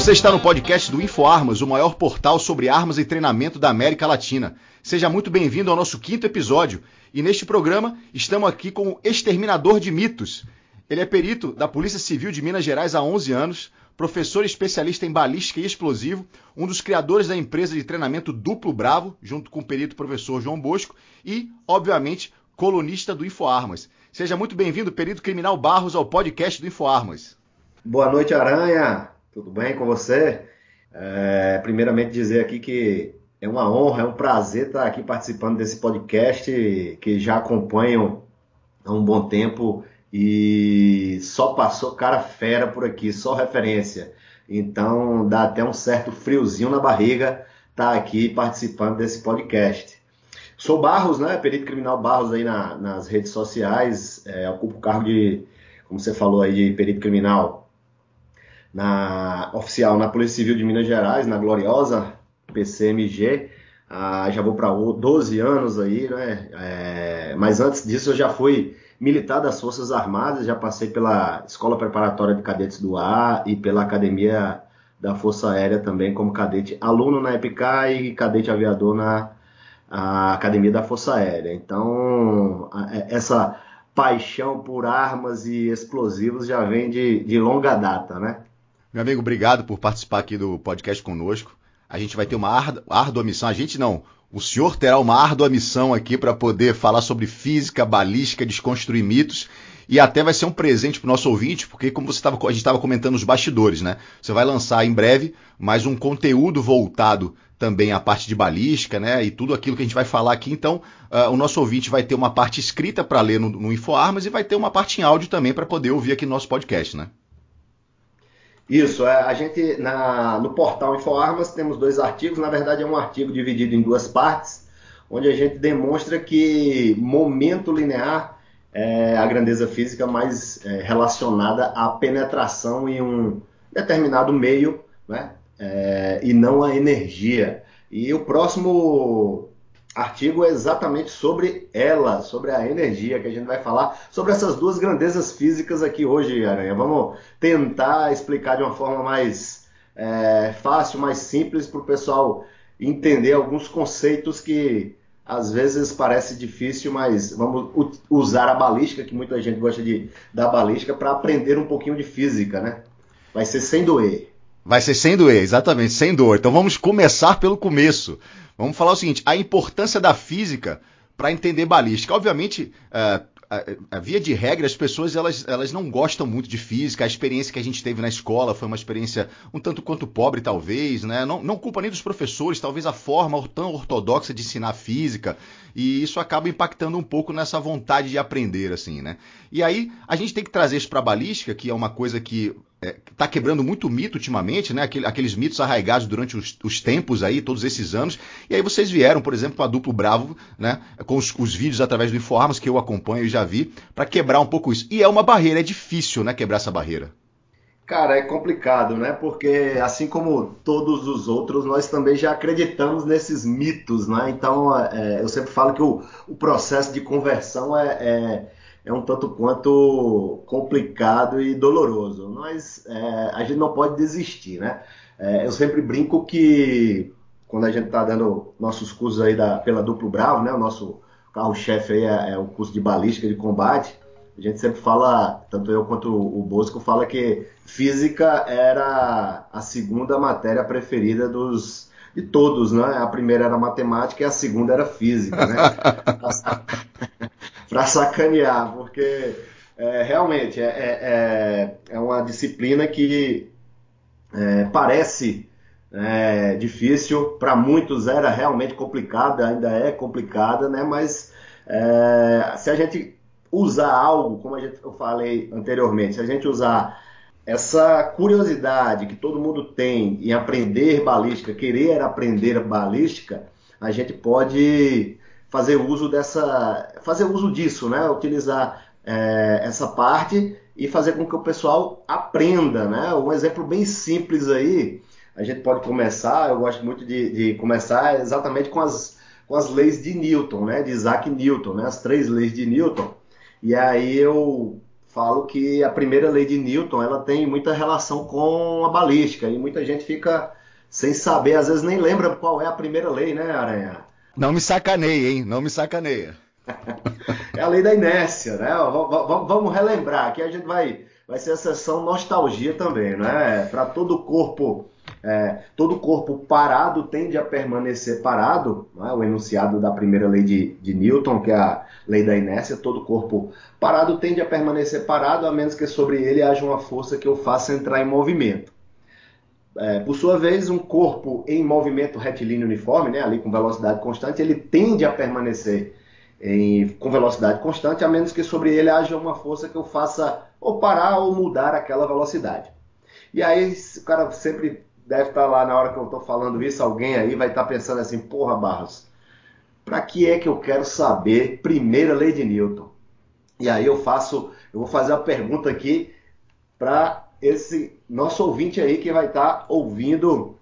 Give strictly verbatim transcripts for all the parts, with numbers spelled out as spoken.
Você está no podcast do InfoArmas, o maior portal sobre armas e treinamento da América Latina. Seja muito bem-vindo ao nosso quinto episódio. E neste programa, estamos aqui com o exterminador de mitos. Ele é perito da Polícia Civil de Minas Gerais há onze anos, professor especialista em balística e explosivo, um dos criadores da empresa de treinamento Duplo Bravo, junto com o perito professor João Bosco, e, obviamente, colunista do InfoArmas. Seja muito bem-vindo, perito criminal Barros, ao podcast do InfoArmas. Boa noite, Aranha. Tudo bem com você? É, primeiramente dizer aqui que é uma honra, é um prazer estar aqui participando desse podcast que já acompanho há um bom tempo e só passou cara fera por aqui, só referência. Então dá até um certo friozinho na barriga estar aqui participando desse podcast. Sou Barros, né? Perito criminal Barros aí na, nas redes sociais, é, ocupo o cargo de, como você falou aí, de perito criminal na oficial na Polícia Civil de Minas Gerais, na gloriosa P C M G. Ah, já vou para doze anos aí, né? É, mas antes disso eu já fui militar das Forças Armadas, já passei pela Escola Preparatória de Cadetes do Ar e pela Academia da Força Aérea também como cadete, aluno na EPICA e cadete aviador na a Academia da Força Aérea. Então, essa paixão por armas e explosivos já vem de, de longa data, né? Meu amigo, obrigado por participar aqui do podcast conosco. A gente vai ter uma árdua missão, a gente não, o senhor terá uma árdua missão aqui para poder falar sobre física, balística, desconstruir mitos, e até vai ser um presente para o nosso ouvinte, porque como você tava, a gente estava comentando nos bastidores, né? Você vai lançar em breve mais um conteúdo voltado também à parte de balística, né? E tudo aquilo que a gente vai falar aqui. Então, uh, o nosso ouvinte vai ter uma parte escrita para ler no, no InfoArmas e vai ter uma parte em áudio também para poder ouvir aqui no nosso podcast, né? Isso, é, a gente na, no portal InfoArmas temos dois artigos, na verdade é um artigo dividido em duas partes, onde a gente demonstra que momento linear é a grandeza física mais é, relacionada à penetração em um determinado meio, né? É, e não a energia. E o próximo artigo é exatamente sobre ela, sobre a energia, que a gente vai falar sobre essas duas grandezas físicas aqui hoje, Aranha. Vamos tentar explicar de uma forma mais é, fácil, mais simples, para o pessoal entender alguns conceitos que às vezes parece difícil, mas vamos usar a balística, que muita gente gosta de da balística, para aprender um pouquinho de física, né? Vai ser sem doer. Vai ser sem doer, exatamente, sem dor. Então vamos começar pelo começo. Vamos falar o seguinte, a importância da física para entender balística. Obviamente, uh, a, a via de regra, as pessoas elas, elas não gostam muito de física. A experiência que a gente teve na escola foi uma experiência um tanto quanto pobre, talvez, né? Não, não culpa nem dos professores, talvez a forma tão ortodoxa de ensinar física. E isso acaba impactando um pouco nessa vontade de aprender, assim, né? E aí, a gente tem que trazer isso para a balística, que é uma coisa que está é, quebrando muito mito ultimamente, né? Aquele, aqueles mitos arraigados durante os, os tempos aí, todos esses anos. E aí vocês vieram, por exemplo, com a Duplo Bravo, né? Com os, os vídeos através do InfoArmas, que eu acompanho e já vi, para quebrar um pouco isso. E é uma barreira, é difícil, né? Quebrar essa barreira. Cara, é complicado, né? Porque assim como todos os outros, nós também já acreditamos nesses mitos, né? Então, é, eu sempre falo que o, o processo de conversão é, é, é um tanto quanto complicado e doloroso. Mas é, a gente não pode desistir, né? É, eu sempre brinco que quando a gente está dando nossos cursos aí da, pela Duplo Bravo, né? O nosso carro-chefe aí é, é o curso de balística de combate. A gente sempre fala, tanto eu quanto o Bosco, fala que física era a segunda matéria preferida dos, de todos, né? A primeira era matemática e a segunda era física, né? Para sacanear, porque é, realmente é, é, é uma disciplina que é, parece é, difícil, para muitos era realmente complicada, ainda é complicada, né? Mas é, se a gente usar algo, como a gente, eu falei anteriormente, se a gente usar essa curiosidade que todo mundo tem em aprender balística, querer aprender balística, a gente pode fazer uso dessa, fazer uso disso, né? Utilizar é, essa parte e fazer com que o pessoal aprenda, né? Um exemplo bem simples aí, a gente pode começar, eu gosto muito de, de começar exatamente com as, com as leis de Newton, né? De Isaac Newton, né? As três leis de Newton. E aí eu falo que a primeira lei de Newton ela tem muita relação com a balística e muita gente fica sem saber, às vezes nem lembra qual é a primeira lei, né, Aranha? Não me sacaneia, hein? Não me sacaneia. É a lei da inércia, né? Vamos relembrar, aqui a gente vai, vai ser a sessão nostalgia também, né? Para todo corpo, é, todo corpo parado tende a permanecer parado, não é? O enunciado da primeira lei de, de Newton, que é a lei da inércia, todo corpo parado tende a permanecer parado, a menos que sobre ele haja uma força que o faça entrar em movimento. É, por sua vez, um corpo em movimento retilíneo uniforme, né, ali com velocidade constante, ele tende a permanecer em, com velocidade constante, a menos que sobre ele haja uma força que o faça ou parar ou mudar aquela velocidade. E aí o cara sempre deve estar lá na hora que eu estou falando isso, alguém aí vai estar pensando assim, porra, Barros, para que é que eu quero saber primeira lei de Newton? E aí eu faço, eu vou fazer a pergunta aqui para esse nosso ouvinte aí que vai estar ouvindo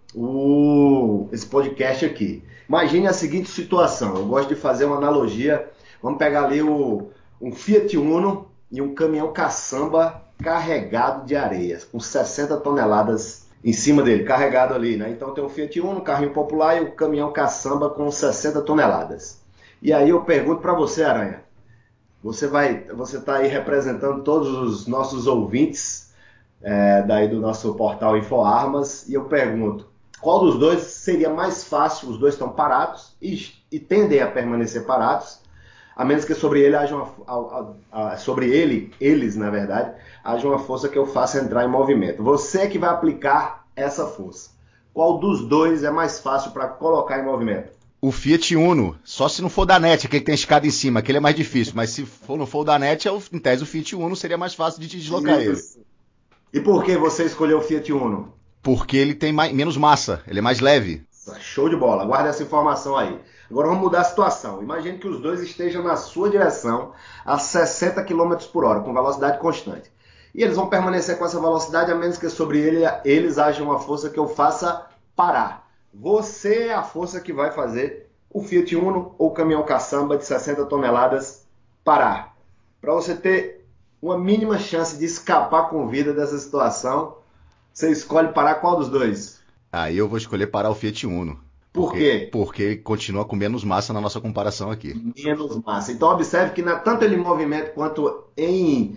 o, esse podcast aqui. Imagine a seguinte situação, eu gosto de fazer uma analogia, vamos pegar ali o, um Fiat Uno e um caminhão caçamba carregado de areias, com sessenta toneladas em cima dele, carregado ali, né? Então tem o Fiat Uno, um carrinho popular, e o caminhão caçamba com sessenta toneladas. E aí eu pergunto para você, Aranha, você vai, você está aí representando todos os nossos ouvintes é, daí do nosso portal InfoArmas, e eu pergunto, qual dos dois seria mais fácil? Os dois estão parados e, e tendem a permanecer parados, a menos que sobre ele haja uma, a, a, a, sobre ele, eles na verdade, haja uma força que eu faça entrar em movimento. Você é que vai aplicar essa força. Qual dos dois é mais fácil para colocar em movimento? O Fiat Uno, só se não for da NET, aquele que tem escada em cima, aquele é mais difícil, mas se for, não for da NET, é o, em tese o Fiat Uno seria mais fácil de te deslocar ele. Isso. E por que você escolheu o Fiat Uno? Porque ele tem mais, menos massa, ele é mais leve. Show de bola, guarda essa informação aí. Agora vamos mudar a situação. Imagine que os dois estejam na sua direção a sessenta quilômetros por hora, com velocidade constante. E eles vão permanecer com essa velocidade a menos que sobre ele, eles haja uma força que eu faça parar. Você é a força que vai fazer o Fiat Uno ou o caminhão caçamba de sessenta toneladas parar. Para você ter uma mínima chance de escapar com vida dessa situação, você escolhe parar qual dos dois? Aí eu vou escolher parar o Fiat Uno. Por Porque, quê? porque ele continua com menos massa na nossa comparação aqui. Menos massa. Então observe que na, tanto ele em movimento quanto em,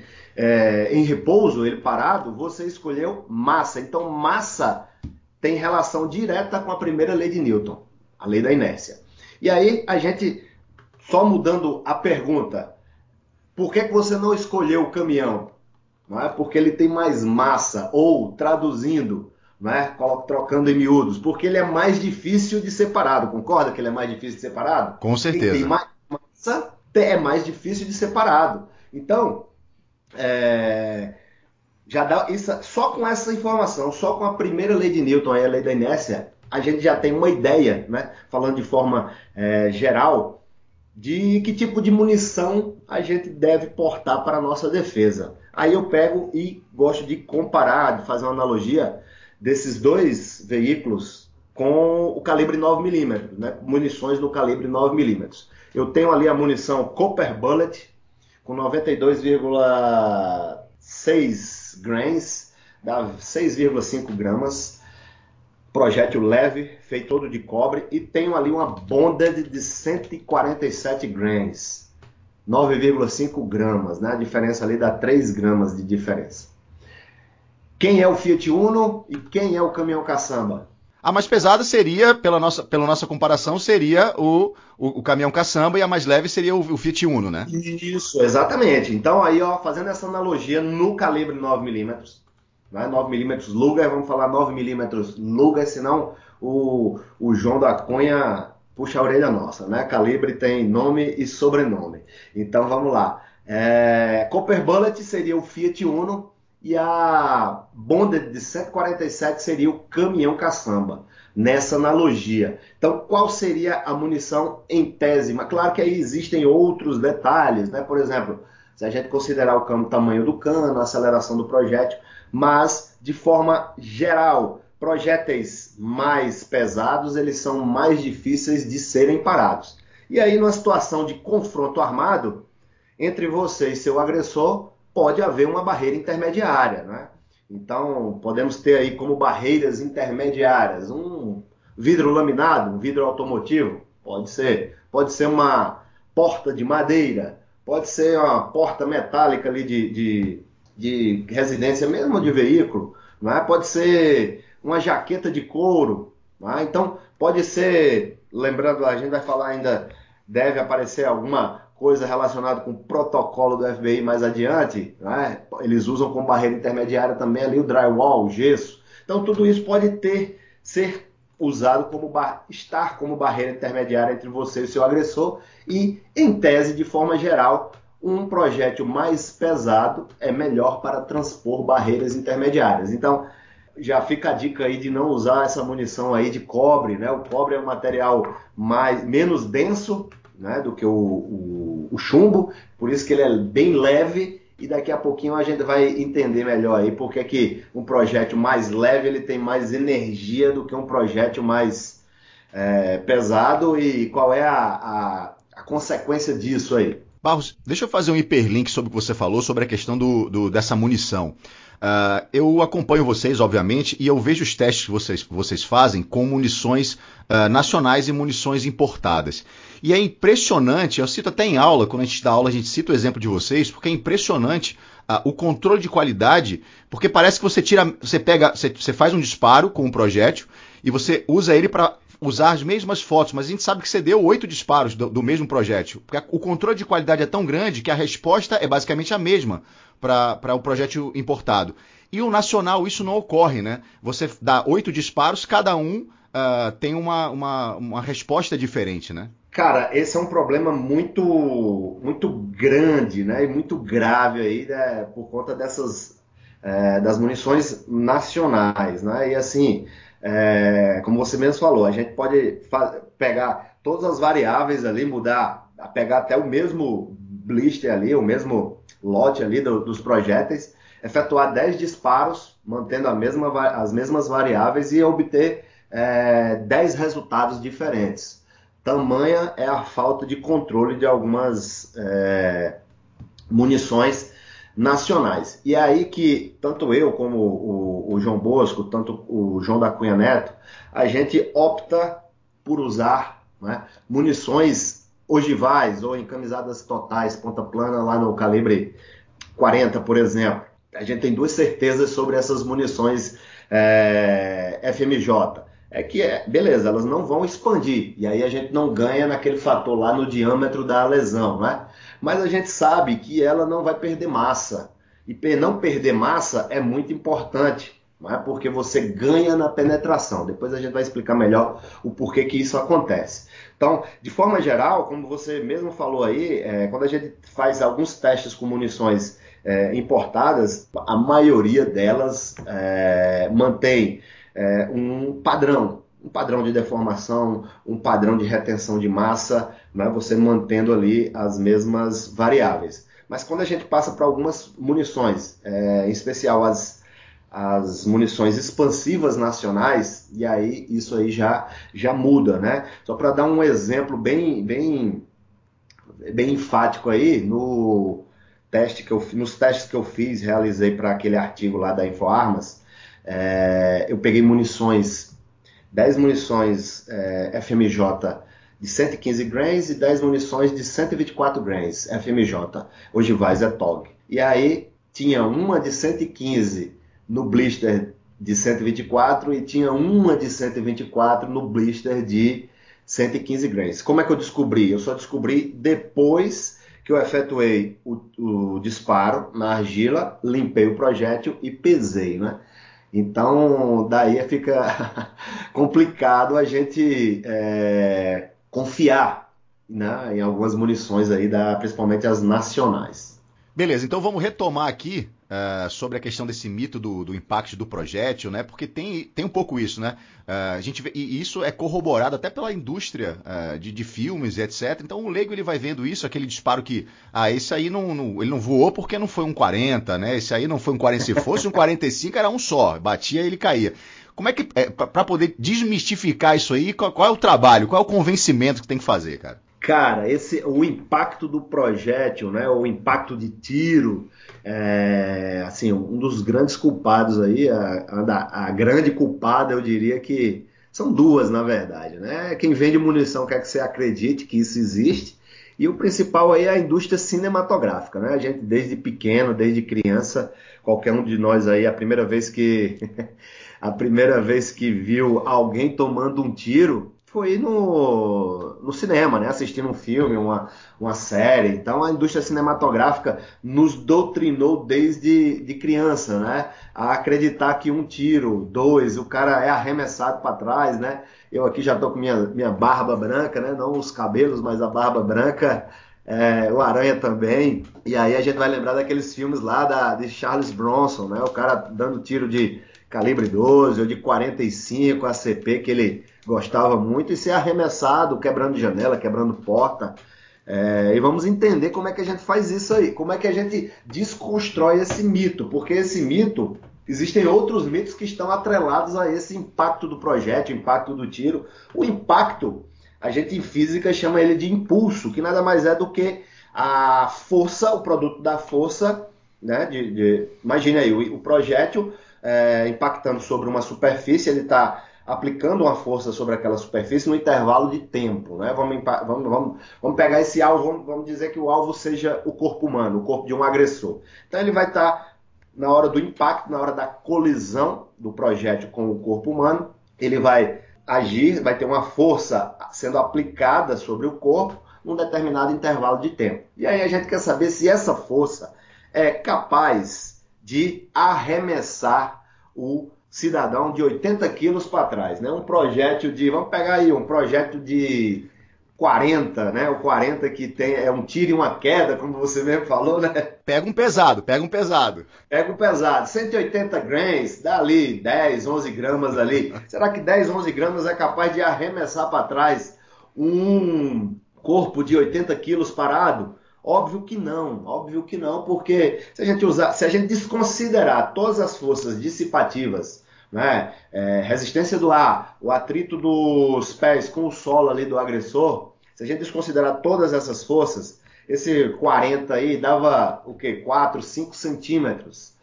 é, em repouso, ele parado, você escolheu massa. Então massa tem relação direta com a primeira lei de Newton, a lei da inércia. E aí a gente, só mudando a pergunta, por que, que você não escolheu o caminhão? Não é porque ele tem mais massa, ou traduzindo, não é? Trocando em miúdos, porque ele é mais difícil de ser parado. Concorda que ele é mais difícil de ser parado? Com Quem tem certeza. mais massa é mais difícil de ser parado. Então, é, já dá isso, só com essa informação, só com a primeira lei de Newton, a lei da inércia, a gente já tem uma ideia, né? Falando de forma é, geral, de que tipo de munição a gente deve portar para a nossa defesa. Aí eu pego e gosto de comparar, de fazer uma analogia desses dois veículos com o calibre nove milímetros, né? Munições do calibre nove milímetros. Eu tenho ali a munição Copper Bullet com noventa e dois vírgula seis grains, dá seis vírgula cinco gramas, projétil leve, feito todo de cobre, e tenho ali uma Bonded de cento e quarenta e sete grains, nove vírgula cinco gramas, né? A diferença ali dá três gramas de diferença. Quem é o Fiat Uno e quem é o caminhão caçamba? A mais pesada seria, pela nossa, pela nossa comparação, seria o, o, o caminhão caçamba, e a mais leve seria o, o Fiat Uno, né? Isso, exatamente. Então aí, ó, fazendo essa analogia no calibre nove milímetros, né? nove milímetros Luger, vamos falar nove milímetros Luger, senão o, o João da Cunha puxa a orelha nossa, né? Calibre tem nome e sobrenome. Então vamos lá. É, Copper Bullet seria o Fiat Uno e a Bonded de cento e quarenta e sete seria o caminhão caçamba, nessa analogia. Então, qual seria a munição em tese? Mas claro que aí existem outros detalhes, né? Por exemplo, se a gente considerar o, cano, o tamanho do cano, a aceleração do projétil, mas de forma geral, projéteis mais pesados, eles são mais difíceis de serem parados. E aí, numa situação de confronto armado, entre você e seu agressor, pode haver uma barreira intermediária, né? Então, podemos ter aí como barreiras intermediárias um vidro laminado, um vidro automotivo, pode ser. Pode ser uma porta de madeira, pode ser uma porta metálica ali de, de, de residência, mesmo de veículo, né? Pode ser uma jaqueta de couro, né? Então, pode ser, lembrando, a gente vai falar ainda, deve aparecer alguma coisa relacionada com o protocolo do F B I mais adiante, né? Eles usam como barreira intermediária também ali o drywall, o gesso. Então tudo isso pode ter, ser usado como bar, estar como barreira intermediária entre você e o seu agressor e, em tese, de forma geral, um projétil mais pesado é melhor para transpor barreiras intermediárias. Então, já fica a dica aí de não usar essa munição aí de cobre, né? O cobre é um material mais, menos denso, né, do que o, o, o chumbo, por isso que ele é bem leve, e daqui a pouquinho a gente vai entender melhor aí porque que um projétil mais leve ele tem mais energia do que um projétil mais é, pesado, e qual é a, a, a consequência disso aí. Barros, deixa eu fazer um hiperlink sobre o que você falou sobre a questão do, do, dessa munição. Uh, eu acompanho vocês, obviamente, e eu vejo os testes que vocês, vocês fazem com munições uh, nacionais e munições importadas. E é impressionante, eu cito até em aula, quando a gente dá aula, a gente cita o exemplo de vocês, porque é impressionante uh, o controle de qualidade, porque parece que você tira, você pega, você, você faz um disparo com um projétil e você usa ele para usar as mesmas fotos, mas a gente sabe que você deu oito disparos do, do mesmo projétil. Porque o controle de qualidade é tão grande que a resposta é basicamente a mesma para o projétil importado. E o nacional isso não ocorre, né? Você dá oito disparos, cada um uh, tem uma, uma, uma resposta diferente, né? Cara, esse é um problema muito, muito grande, né? E muito grave aí, né? Por conta dessas é, das munições nacionais, né? E assim, é, como você mesmo falou, a gente pode pegar todas as variáveis ali, mudar, pegar até o mesmo blister ali, o mesmo lote ali do, dos projéteis, efetuar dez disparos, mantendo a mesma, as mesmas variáveis e obter é, dez resultados diferentes. Tamanha é a falta de controle de algumas é, munições nacionais. E é aí que tanto eu como o, o João Bosco, tanto o João da Cunha Neto, a gente opta por usar, né, munições ogivais ou encamisadas totais, ponta plana, lá no calibre quarenta, por exemplo. A gente tem duas certezas sobre essas munições é, F M J. É que, é, beleza, elas não vão expandir, e aí a gente não ganha naquele fator lá no diâmetro da lesão, né? Mas a gente sabe que ela não vai perder massa, e não perder massa é muito importante, não é? Porque você ganha na penetração. Depois a gente vai explicar melhor o porquê que isso acontece. Então, de forma geral, como você mesmo falou aí, é, quando a gente faz alguns testes com munições é, importadas, a maioria delas é, mantém É, um padrão, um padrão de deformação, um padrão de retenção de massa, né, você mantendo ali as mesmas variáveis. Mas quando a gente passa para algumas munições, é, em especial as, as munições expansivas nacionais, e aí isso aí já, já muda, né? Só para dar um exemplo bem, bem, bem enfático aí, no teste que eu, nos testes que eu fiz, realizei para aquele artigo lá da InfoArmas, É, eu peguei munições, dez munições é, F M J de cento e quinze grains e dez munições de cento e vinte e quatro grains F M J, ogivais é T O G. E aí tinha uma de cento e quinze no blister de cento e vinte e quatro e tinha uma de cento e vinte e quatro no blister de cento e quinze grains. Como é que eu descobri? Eu só descobri depois que eu efetuei o, o disparo na argila, limpei o projétil e pesei, né? Então, daí fica complicado a gente é, confiar, né, em algumas munições aí, da, principalmente as nacionais. Beleza, então vamos retomar aqui uh, sobre a questão desse mito do, do impacto do projétil, né? Porque tem, tem um pouco isso, né? Uh, a gente vê, e isso é corroborado até pela indústria uh, de, de filmes e etcétera. Então o leigo ele vai vendo isso, aquele disparo que, ah, esse aí não, não, ele não voou porque não foi um quarenta, né? Esse aí não foi um quarenta, se fosse um quarenta e cinco era um só, batia e ele caía. Como é que, é, para poder desmistificar isso aí, qual, qual é o trabalho, qual é o convencimento que tem que fazer, cara? Cara, esse, o impacto do projétil, né, o impacto de tiro, é, assim, um dos grandes culpados aí, a, a, a grande culpada, eu diria que são duas, na verdade, né? Quem vende munição quer que você acredite que isso existe, e o principal aí é a indústria cinematográfica, né? A gente, desde pequeno, desde criança, qualquer um de nós aí, a primeira vez que a primeira vez que viu alguém tomando um tiro foi no, no cinema, né? Assistindo um filme, uma, uma série. Então a indústria cinematográfica nos doutrinou desde de criança, né? A acreditar que um tiro, dois, o cara é arremessado para trás, né? Eu aqui já tô com minha, minha barba branca, né? Não os cabelos, mas a barba branca. É, o Aranha também. E aí a gente vai lembrar daqueles filmes lá da, de Charles Bronson, né? O cara dando tiro de calibre doze ou de quarenta e cinco A C P que ele gostava muito e ser arremessado, quebrando janela, quebrando porta. É, e vamos entender como é que a gente faz isso aí, como é que a gente desconstrói esse mito, porque esse mito, existem outros mitos que estão atrelados a esse impacto do projétil, impacto do tiro. O impacto, a gente em física chama ele de impulso, que nada mais é do que a força, o produto da força, né? De, de, imagine aí, o, o projétil é, impactando sobre uma superfície, ele está aplicando uma força sobre aquela superfície no intervalo de tempo, né? Vamos, vamos, vamos, vamos pegar esse alvo, vamos, vamos dizer que o alvo seja o corpo humano, o corpo de um agressor. Então ele vai estar, tá, na hora do impacto, na hora da colisão do projétil com o corpo humano, ele vai agir, vai ter uma força sendo aplicada sobre o corpo num determinado intervalo de tempo. E aí a gente quer saber se essa força é capaz de arremessar o cidadão de oitenta quilos para trás, né? Um projétil de, vamos pegar aí, um projétil de quarenta, né? O quarenta que tem, é um tiro e uma queda, como você mesmo falou, né? Pega um pesado, pega um pesado. Pega um pesado, cento e oitenta gramas, dá ali dez, onze gramas ali. Será que dez, onze gramas é capaz de arremessar para trás um corpo de oitenta quilos parado? Óbvio que não, óbvio que não, porque se a gente usar, se a gente desconsiderar todas as forças dissipativas, né, é, resistência do ar, o atrito dos pés com o solo ali do agressor, se a gente desconsiderar todas essas forças, esse quarenta aí dava o quê? quatro, cinco centímetros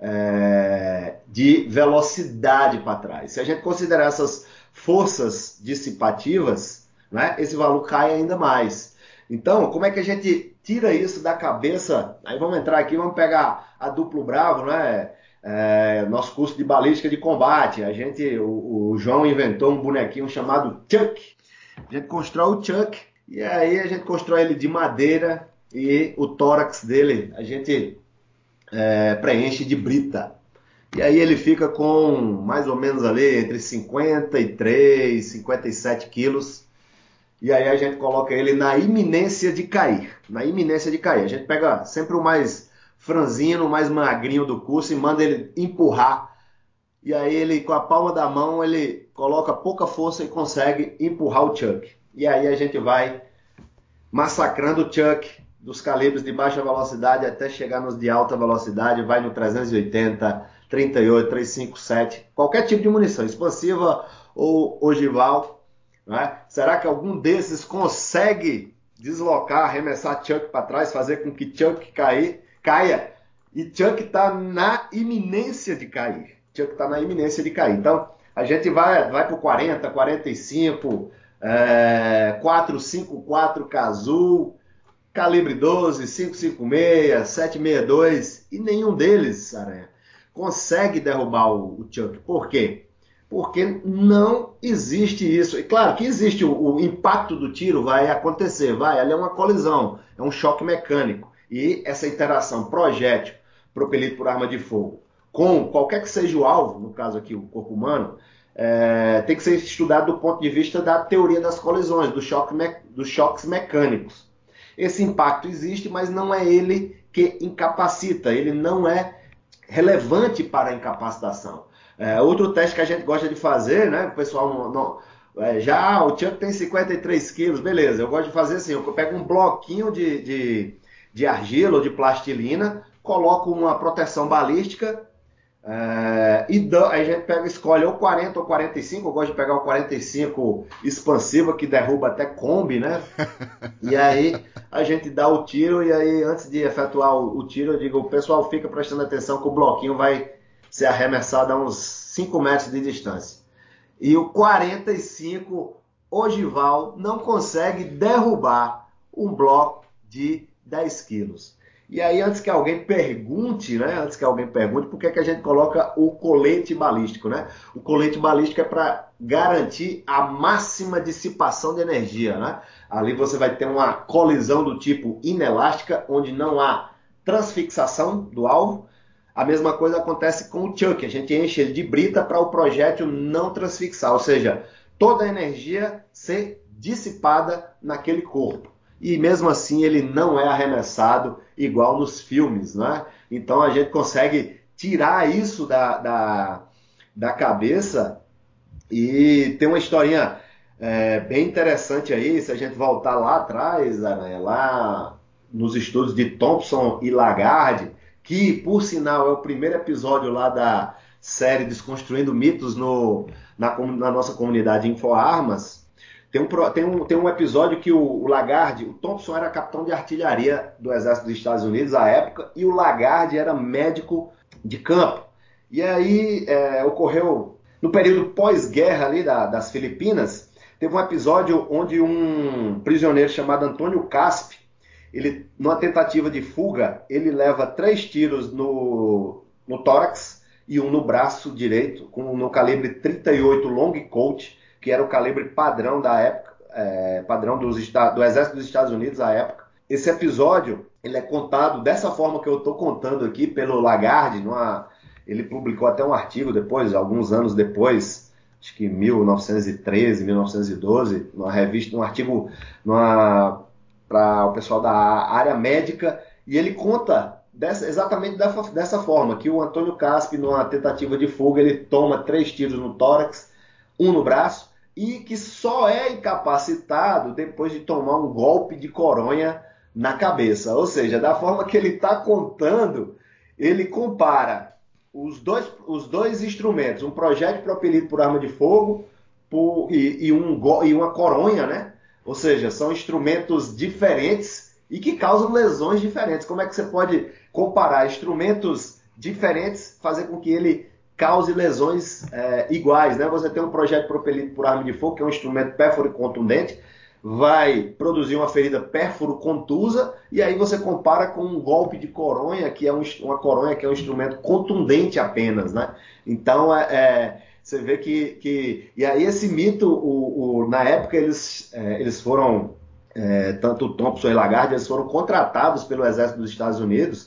é, de velocidade para trás. Se a gente considerar essas forças dissipativas, né, esse valor cai ainda mais. Então, como é que a gente tira isso da cabeça? Aí vamos entrar aqui, vamos pegar a Duplo Bravo, né? É, nosso curso de balística de combate. A gente, o, o João inventou um bonequinho chamado Chuck. A gente constrói o Chuck e aí a gente constrói ele de madeira e o tórax dele a gente é, preenche de brita. E aí ele fica com mais ou menos ali entre cinquenta e três, cinquenta e sete quilos. E aí a gente coloca ele na iminência de cair. Na iminência de cair. A gente pega sempre o mais franzino, o mais magrinho do curso e manda ele empurrar. E aí ele, com a palma da mão, ele coloca pouca força e consegue empurrar o Chuck. E aí a gente vai massacrando o Chuck dos calibres de baixa velocidade até chegar nos de alta velocidade. Vai no trezentos e oitenta, trinta e oito, trezentos e cinquenta e sete. Qualquer tipo de munição, expansiva ou ogival. Né? Será que algum desses consegue deslocar, arremessar Chuck para trás, fazer com que Chuck cair, caia? E Chuck está na iminência de cair. Chuck está na iminência de cair. Então, a gente vai, vai para o quarenta, quarenta e cinco, é, quatrocentos e cinquenta e quatro Cazul, calibre doze, quinhentos e cinquenta e seis, setecentos e sessenta e dois, e nenhum deles, Aranha, consegue derrubar o, o Chuck. Por quê? Porque não existe isso. E claro que existe o, o impacto do tiro, vai acontecer, vai, ali é uma colisão, é um choque mecânico. E essa interação projétil, propelido por arma de fogo, com qualquer que seja o alvo, no caso aqui o corpo humano, é, tem que ser estudado do ponto de vista da teoria das colisões, do choque me, dos choques mecânicos. Esse impacto existe, mas não é ele que incapacita, ele não é relevante para a incapacitação. É, outro teste que a gente gosta de fazer, né? O pessoal não, não, é, já, o Chuck tem cinquenta e três quilos, beleza. Eu gosto de fazer assim, eu pego um bloquinho de, de, de argila ou de plastilina, coloco uma proteção balística, É, e do, aí a gente pega, escolhe ou quarenta ou quarenta e cinco. Eu gosto de pegar o quarenta e cinco expansiva, que derruba até Kombi, né? E aí a gente dá o tiro, e aí antes de efetuar o, o tiro, eu digo, o pessoal fica prestando atenção que o bloquinho vai ser arremessado a uns cinco metros de distância. E o quarenta e cinco, ogival, não consegue derrubar um bloco de dez quilos. E aí, antes que alguém pergunte, né? Antes que alguém pergunte, por que, que a gente coloca o colete balístico, né? O colete balístico é para garantir a máxima dissipação de energia, né? Ali você vai ter uma colisão do tipo inelástica, onde não há transfixação do alvo. A mesma coisa acontece com o chuck, a gente enche ele de brita para o projétil não transfixar, ou seja, toda a energia ser dissipada naquele corpo. E mesmo assim ele não é arremessado igual nos filmes, né? Então a gente consegue tirar isso da, da, da cabeça. E tem uma historinha é, bem interessante aí, se a gente voltar lá atrás, Aranha, lá nos estudos de Thompson e Lagarde, que, por sinal, é o primeiro episódio lá da série Desconstruindo Mitos no, na, na nossa comunidade InfoArmas. Tem um, tem, um, tem um episódio que o, o Lagarde, o Thompson era capitão de artilharia do Exército dos Estados Unidos à época, e o Lagarde era médico de campo. E aí é, ocorreu, no período pós-guerra ali da, das Filipinas, teve um episódio onde um prisioneiro chamado Antônio Caspe, ele, numa tentativa de fuga, ele leva três tiros no, no tórax e um no braço direito, com, no calibre trinta e oito Long Colt, que era o calibre padrão da época, é, padrão dos, do Exército dos Estados Unidos à época. Esse episódio ele é contado dessa forma que eu estou contando aqui pelo Lagarde. Numa, ele publicou até um artigo depois, alguns anos depois, acho que em mil novecentos e treze, mil novecentos e doze, numa revista, um artigo para o pessoal da área médica, e ele conta dessa, exatamente dessa, dessa forma, que o Antônio Caspe, numa tentativa de fuga, ele toma três tiros no tórax, um no braço, e que só é incapacitado depois de tomar um golpe de coronha na cabeça. Ou seja, da forma que ele está contando, ele compara os dois, os dois instrumentos, um projétil propelido por arma de fogo por, e, e, um, e uma coronha, né? Ou seja, são instrumentos diferentes e que causam lesões diferentes. Como é que você pode comparar instrumentos diferentes, fazer com que ele cause lesões é, iguais, né? Você tem um projétil propelido por arma de fogo, que é um instrumento pérfuro e contundente, vai produzir uma ferida pérfuro-contusa, e aí você compara com um golpe de coronha, que é um, uma coronha que é um instrumento contundente apenas, né? Então, é, é, você vê que, que... E aí esse mito, o, o, na época, eles, é, eles foram, é, tanto o Thompson e Lagarde, eles foram contratados pelo Exército dos Estados Unidos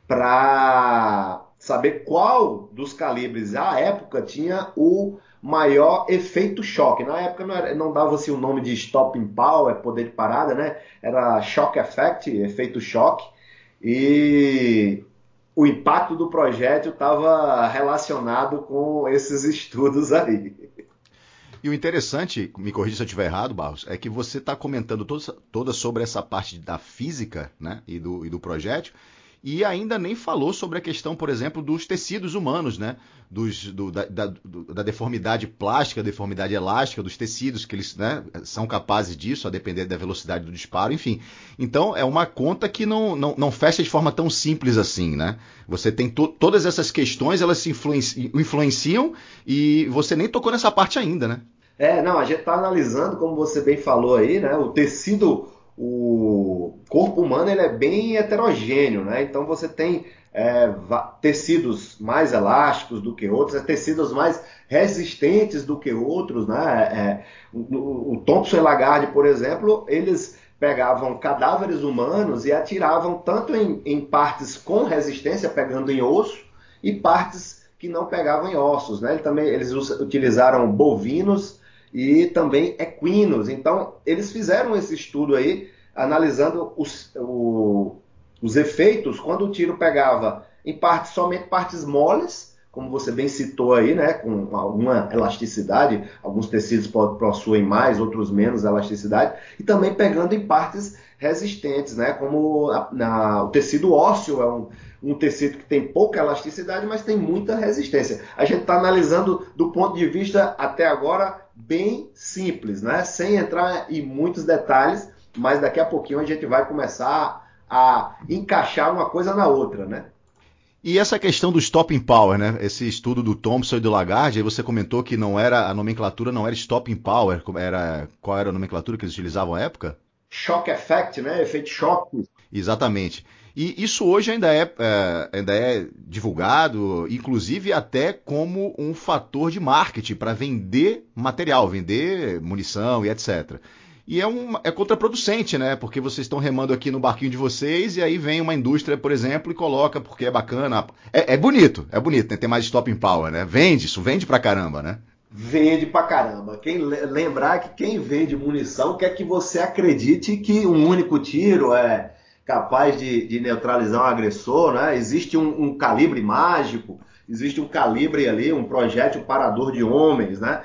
para saber qual dos calibres à época tinha o maior efeito choque. Na época não, era, não dava-se o nome de stopping power, poder de parada, né? Era shock effect, efeito choque. E o impacto do projétil estava relacionado com esses estudos aí. E o interessante, me corrija se eu estiver errado, Barros, é que você está comentando toda, toda sobre essa parte da física, né, e do, e do projétil, e ainda nem falou sobre a questão, por exemplo, dos tecidos humanos, né? Dos, do, da, da, do, da deformidade plástica, deformidade elástica, dos tecidos, que eles, né, são capazes disso, a depender da velocidade do disparo, enfim. Então, é uma conta que não, não, não fecha de forma tão simples assim, né? Você tem to, todas essas questões, elas se influenciam, influenciam e você nem tocou nessa parte ainda, né? É, não, a gente está analisando, como você bem falou aí, né? O tecido... O corpo humano ele é bem heterogêneo, né? Então você tem é, tecidos mais elásticos do que outros, é, tecidos mais resistentes do que outros, né? É, o, o Thompson e Lagarde, por exemplo, eles pegavam cadáveres humanos e atiravam tanto em, em partes com resistência, pegando em osso, e partes que não pegavam em ossos, né? Eles, também, eles utilizaram bovinos e também equinos. Então, eles fizeram esse estudo aí, analisando os, o, os efeitos quando o tiro pegava em partes, somente partes moles, como você bem citou aí, né, com alguma elasticidade, alguns tecidos possuem mais, outros menos elasticidade, e também pegando em partes resistentes, né, como a, na, o tecido ósseo é um, um tecido que tem pouca elasticidade, mas tem muita resistência. A gente está analisando do ponto de vista, até agora, bem simples, né, sem entrar em muitos detalhes, mas daqui a pouquinho a gente vai começar a encaixar uma coisa na outra, né? E essa questão do stopping power, né? Esse estudo do Thompson e do Lagarde, aí você comentou que não era a nomenclatura não era stopping power, era qual era a nomenclatura que eles utilizavam à época? Shock effect, né? Efeito choque. Exatamente. E isso hoje ainda é, é, ainda é divulgado, inclusive até como um fator de marketing para vender material, vender munição e etcétera. E é, um, é contraproducente, né? Porque vocês estão remando aqui no barquinho de vocês e aí vem uma indústria, por exemplo, e coloca porque é bacana. É, é bonito, é bonito, né? Tem mais stopping power, né? Vende, isso vende pra caramba, né? Vende pra caramba. Quem lembrar que quem vende munição quer que você acredite que um único tiro é capaz de, de neutralizar um agressor, né? Existe um, um calibre mágico, existe um calibre ali, um projétil parador de homens, né?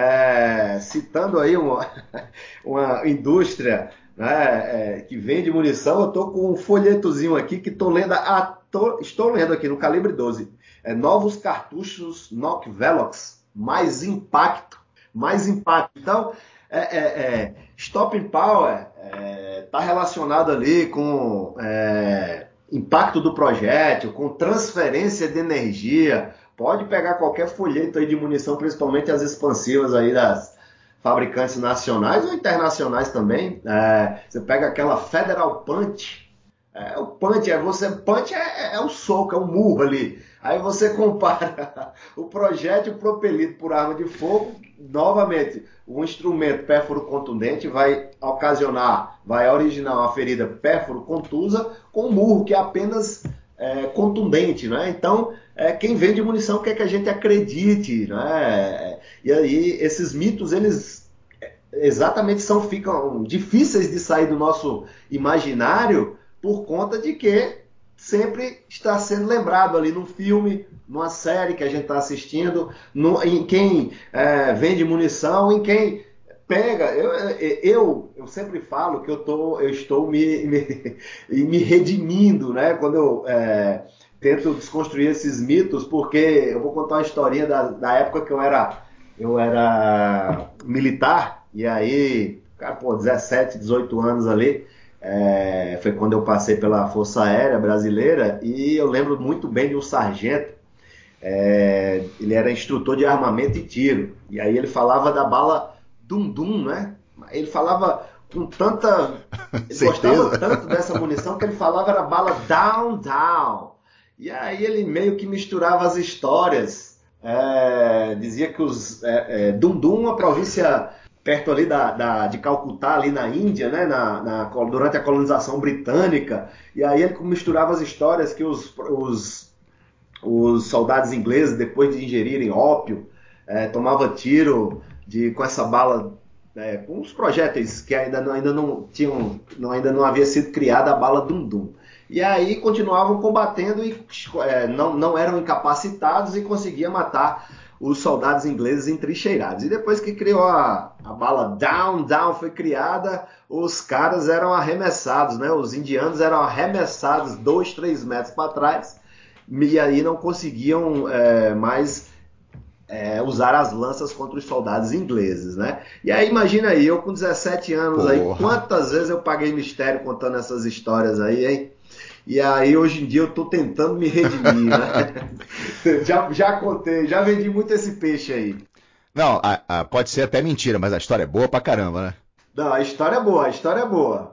É, citando aí uma, uma indústria, né, é, que vende munição, eu estou com um folhetozinho aqui que tô lendo, a, tô, estou lendo aqui no calibre doze. É, novos cartuchos Nock Velox, mais impacto, mais impacto. Então, é, é, é, stopping power está é, relacionado ali com é, impacto do projétil, com transferência de energia. Pode pegar qualquer folheto aí de munição, principalmente as expansivas aí das fabricantes nacionais ou internacionais também. É, você pega aquela Federal Punch. É, o punch é você punch é, é o soco, é o murro ali. Aí você compara o projétil propelido por arma de fogo, novamente, o instrumento pérfuro contundente vai ocasionar, vai originar uma ferida pérfuro contusa com o murro que é apenas é, contundente, né? Então, é, quem vende munição quer que a gente acredite, né? E aí esses mitos eles exatamente são ficam difíceis de sair do nosso imaginário por conta de que sempre está sendo lembrado ali num filme, numa série que a gente está assistindo, no, em quem é, vende munição, em quem pega. Eu, eu, eu sempre falo que eu, tô, eu estou me, me, me redimindo, né? Quando eu é, tento desconstruir esses mitos, porque eu vou contar uma historinha da, da época que eu era, eu era militar, e aí, cara, pô, dezessete, dezoito anos ali. É, foi quando eu passei pela Força Aérea Brasileira e eu lembro muito bem de um sargento, é, ele era instrutor de armamento e tiro, e aí ele falava da bala Dum-Dum, né? Ele falava com tanta... Ele gostava tanto dessa munição que ele falava era bala Down-Down. E aí ele meio que misturava as histórias, é, dizia que os é, é, Dum-Dum, uma província perto ali da, da, de Calcutá, ali na Índia, né, na, na, durante a colonização britânica, e aí ele misturava as histórias que os, os, os soldados ingleses, depois de ingerirem ópio, é, tomava tiro de, com essa bala, é, com os projéteis que ainda não, ainda não tinham, não, ainda não havia sido criada a bala Dum-Dum. E aí continuavam combatendo e é, não, não eram incapacitados e conseguiam matar os soldados ingleses entrincheirados. E depois que criou a, a bala Down, Down foi criada, os caras eram arremessados, né? Os indianos eram arremessados dois, três metros para trás e aí não conseguiam é, mais é, usar as lanças contra os soldados ingleses, né? E aí imagina aí, eu com dezessete anos aí, quantas vezes eu paguei mistério contando essas histórias aí, hein? E aí, hoje em dia, eu estou tentando me redimir, né? já, já contei, já vendi muito esse peixe aí. Não, a, a, pode ser até mentira, mas a história é boa pra caramba, né? Não, a história é boa, a história é boa.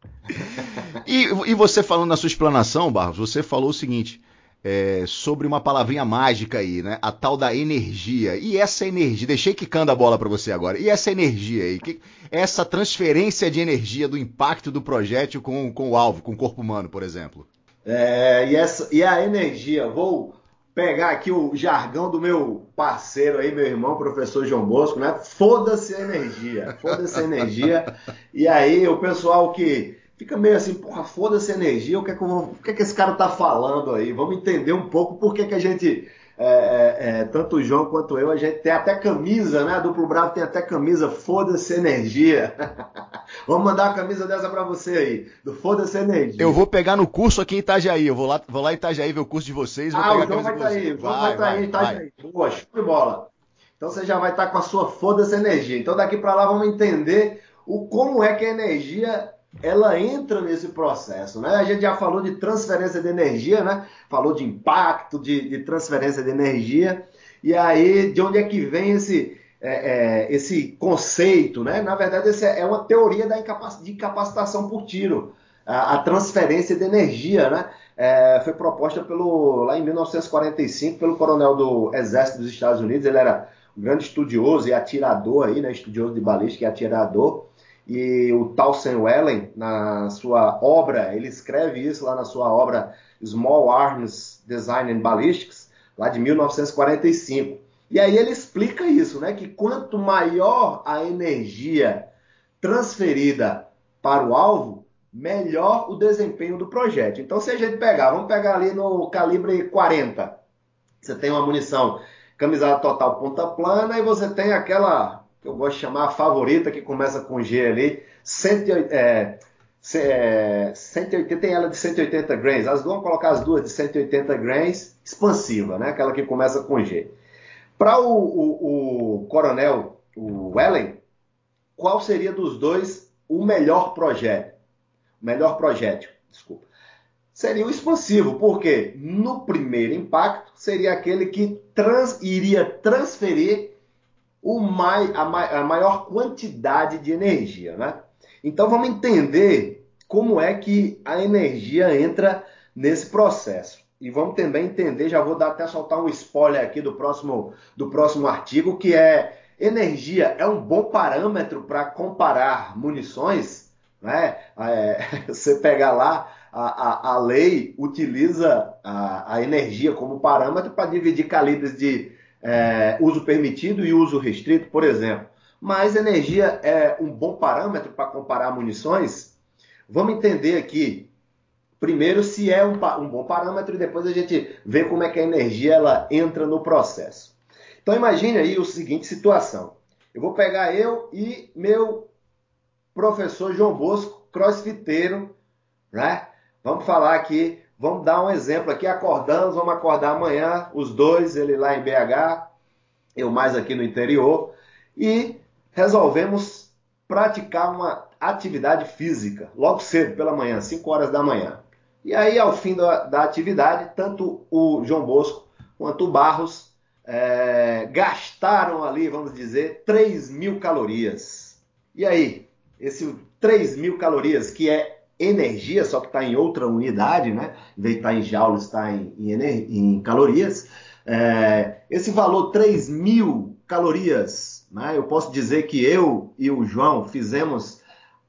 E, e você falando na sua explanação, Barros, você falou o seguinte, é, sobre uma palavrinha mágica aí, né? A tal da energia. E essa energia, deixei quicando a bola para você agora. E essa energia aí? Que, essa transferência de energia do impacto do projétil com, com o alvo, com o corpo humano, por exemplo. É, e, essa, e a energia, vou pegar aqui o jargão do meu parceiro aí, meu irmão, professor João Bosco, né? Foda-se a energia, foda-se a energia. E aí o pessoal que fica meio assim, porra, foda-se a energia, o que é que, eu vou, o que, é que esse cara tá falando aí? Vamos entender um pouco por que, que a gente é, é, é, tanto o João quanto eu, a gente tem até camisa, né? A Duplo Bravo tem até camisa, foda-se energia. Vamos mandar uma camisa dessa pra você aí, do foda-se Eu energia. vou pegar no curso aqui em Itajaí. Eu vou lá, vou lá em Itajaí ver o curso de vocês e vou Ah, pegar o a João camisa vai com estar você. aí, o João vai Vai, estar aí, vai, tá vai. aí. Boa, show de bola. Então você já vai estar com a sua foda-se energia. Então daqui para lá vamos entender o como é que a energia ela entra nesse processo, né? A gente já falou de transferência de energia, né? Falou de impacto, de, de transferência de energia. E aí, de onde é que vem esse, é, é, esse conceito, né? Na verdade, essa é uma teoria da incapac- de incapacitação por tiro, a, a transferência de energia, né? É, foi proposta pelo, lá em mil novecentos e quarenta e cinco pelo coronel do Exército dos Estados Unidos. Ele era um grande estudioso e atirador aí, né? Estudioso de balística e atirador. E o Townsend Wellen, na sua obra, ele escreve isso lá na sua obra Small Arms Design and Ballistics, lá de mil novecentos e quarenta e cinco. E aí ele explica isso, né? Que quanto maior a energia transferida para o alvo, melhor o desempenho do projétil. Então, se a gente pegar, vamos pegar ali no calibre quarenta, você tem uma munição camisada total ponta plana e você tem aquela que eu gosto de chamar a favorita, que começa com G ali, cento e oitenta, é, é, cento e oitenta, tem ela de cento e oitenta grains, as duas, vamos colocar as duas de cento e oitenta grains, expansiva, né? Aquela que começa com G. Para o, o, o coronel, o Wellen, qual seria dos dois o melhor projeto? Melhor projétil, desculpa. Seria o expansivo, porque no primeiro impacto seria aquele que trans, iria transferir o mai, a, mai, a maior quantidade de energia, né? Então vamos entender como é que a energia entra nesse processo. E vamos também entender, já vou dar até soltar um spoiler aqui do próximo, do próximo artigo, que é: energia é um bom parâmetro para comparar munições, né? É, você pegar lá, a, a, a lei utiliza a, a energia como parâmetro para dividir calibres de é, uso permitido e uso restrito, por exemplo. Mas energia é um bom parâmetro para comparar munições? Vamos entender aqui, primeiro, se é um, um bom parâmetro e depois a gente vê como é que a energia ela entra no processo. Então imagine aí a seguinte situação. Eu vou pegar eu e meu professor João Bosco, crossfiteiro, né? Vamos falar aqui, vamos dar um exemplo aqui, acordamos, vamos acordar amanhã, os dois, ele lá em B H, eu mais aqui no interior, e resolvemos praticar uma atividade física, logo cedo, pela manhã, cinco horas da manhã. E aí, ao fim da, da atividade, tanto o João Bosco quanto o Barros é, gastaram ali, vamos dizer, três mil calorias. E aí, esse três mil calorias, que é energia, só que está em outra unidade, né? Em vez de estar em joules, está em, em, em calorias. É, esse valor três mil calorias, né? Eu posso dizer que eu e o João fizemos,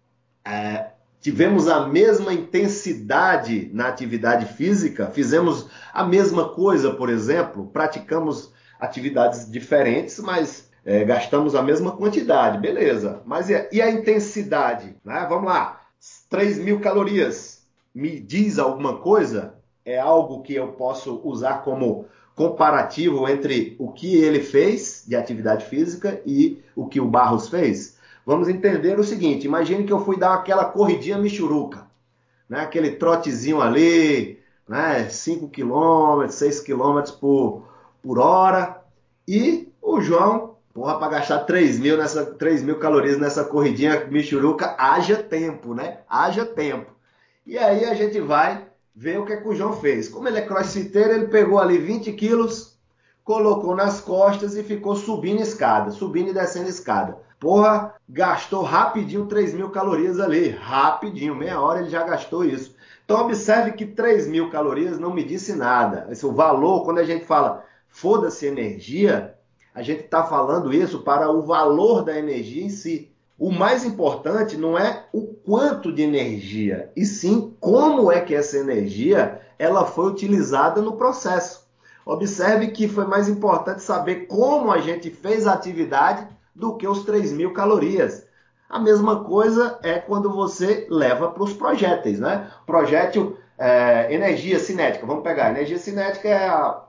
é, tivemos a mesma intensidade na atividade física, fizemos a mesma coisa, por exemplo, praticamos atividades diferentes, mas é, gastamos a mesma quantidade, beleza. Mas e a, e a intensidade? Né? Vamos lá, três mil calorias, me diz alguma coisa? É algo que eu posso usar como comparativo entre o que ele fez de atividade física e o que o Barros fez? Vamos entender o seguinte: imagine que eu fui dar aquela corridinha michuruca, né? Aquele trotezinho ali, né? cinco quilômetros, seis quilômetros por, por hora, e o João, porra, para gastar três mil, nessa, três mil calorias nessa corridinha michuruca, haja tempo, né? Haja tempo. E aí a gente vai ver o que, é que o João fez. Como ele é crossfiteiro, ele pegou ali vinte quilos, colocou nas costas e ficou subindo escada, subindo e descendo escada. Porra, gastou rapidinho três mil calorias ali, rapidinho, meia hora ele já gastou isso. Então observe que três mil calorias não me disse nada. Esse, o valor, quando a gente fala foda-se energia, a gente está falando isso para o valor da energia em si. O mais importante não é o quanto de energia, e sim como é que essa energia ela foi utilizada no processo. Observe que foi mais importante saber como a gente fez a atividade do que os três mil calorias. A mesma coisa é quando você leva para os projéteis, né? Projétil, é, energia cinética. Vamos pegar. Energia cinética é a,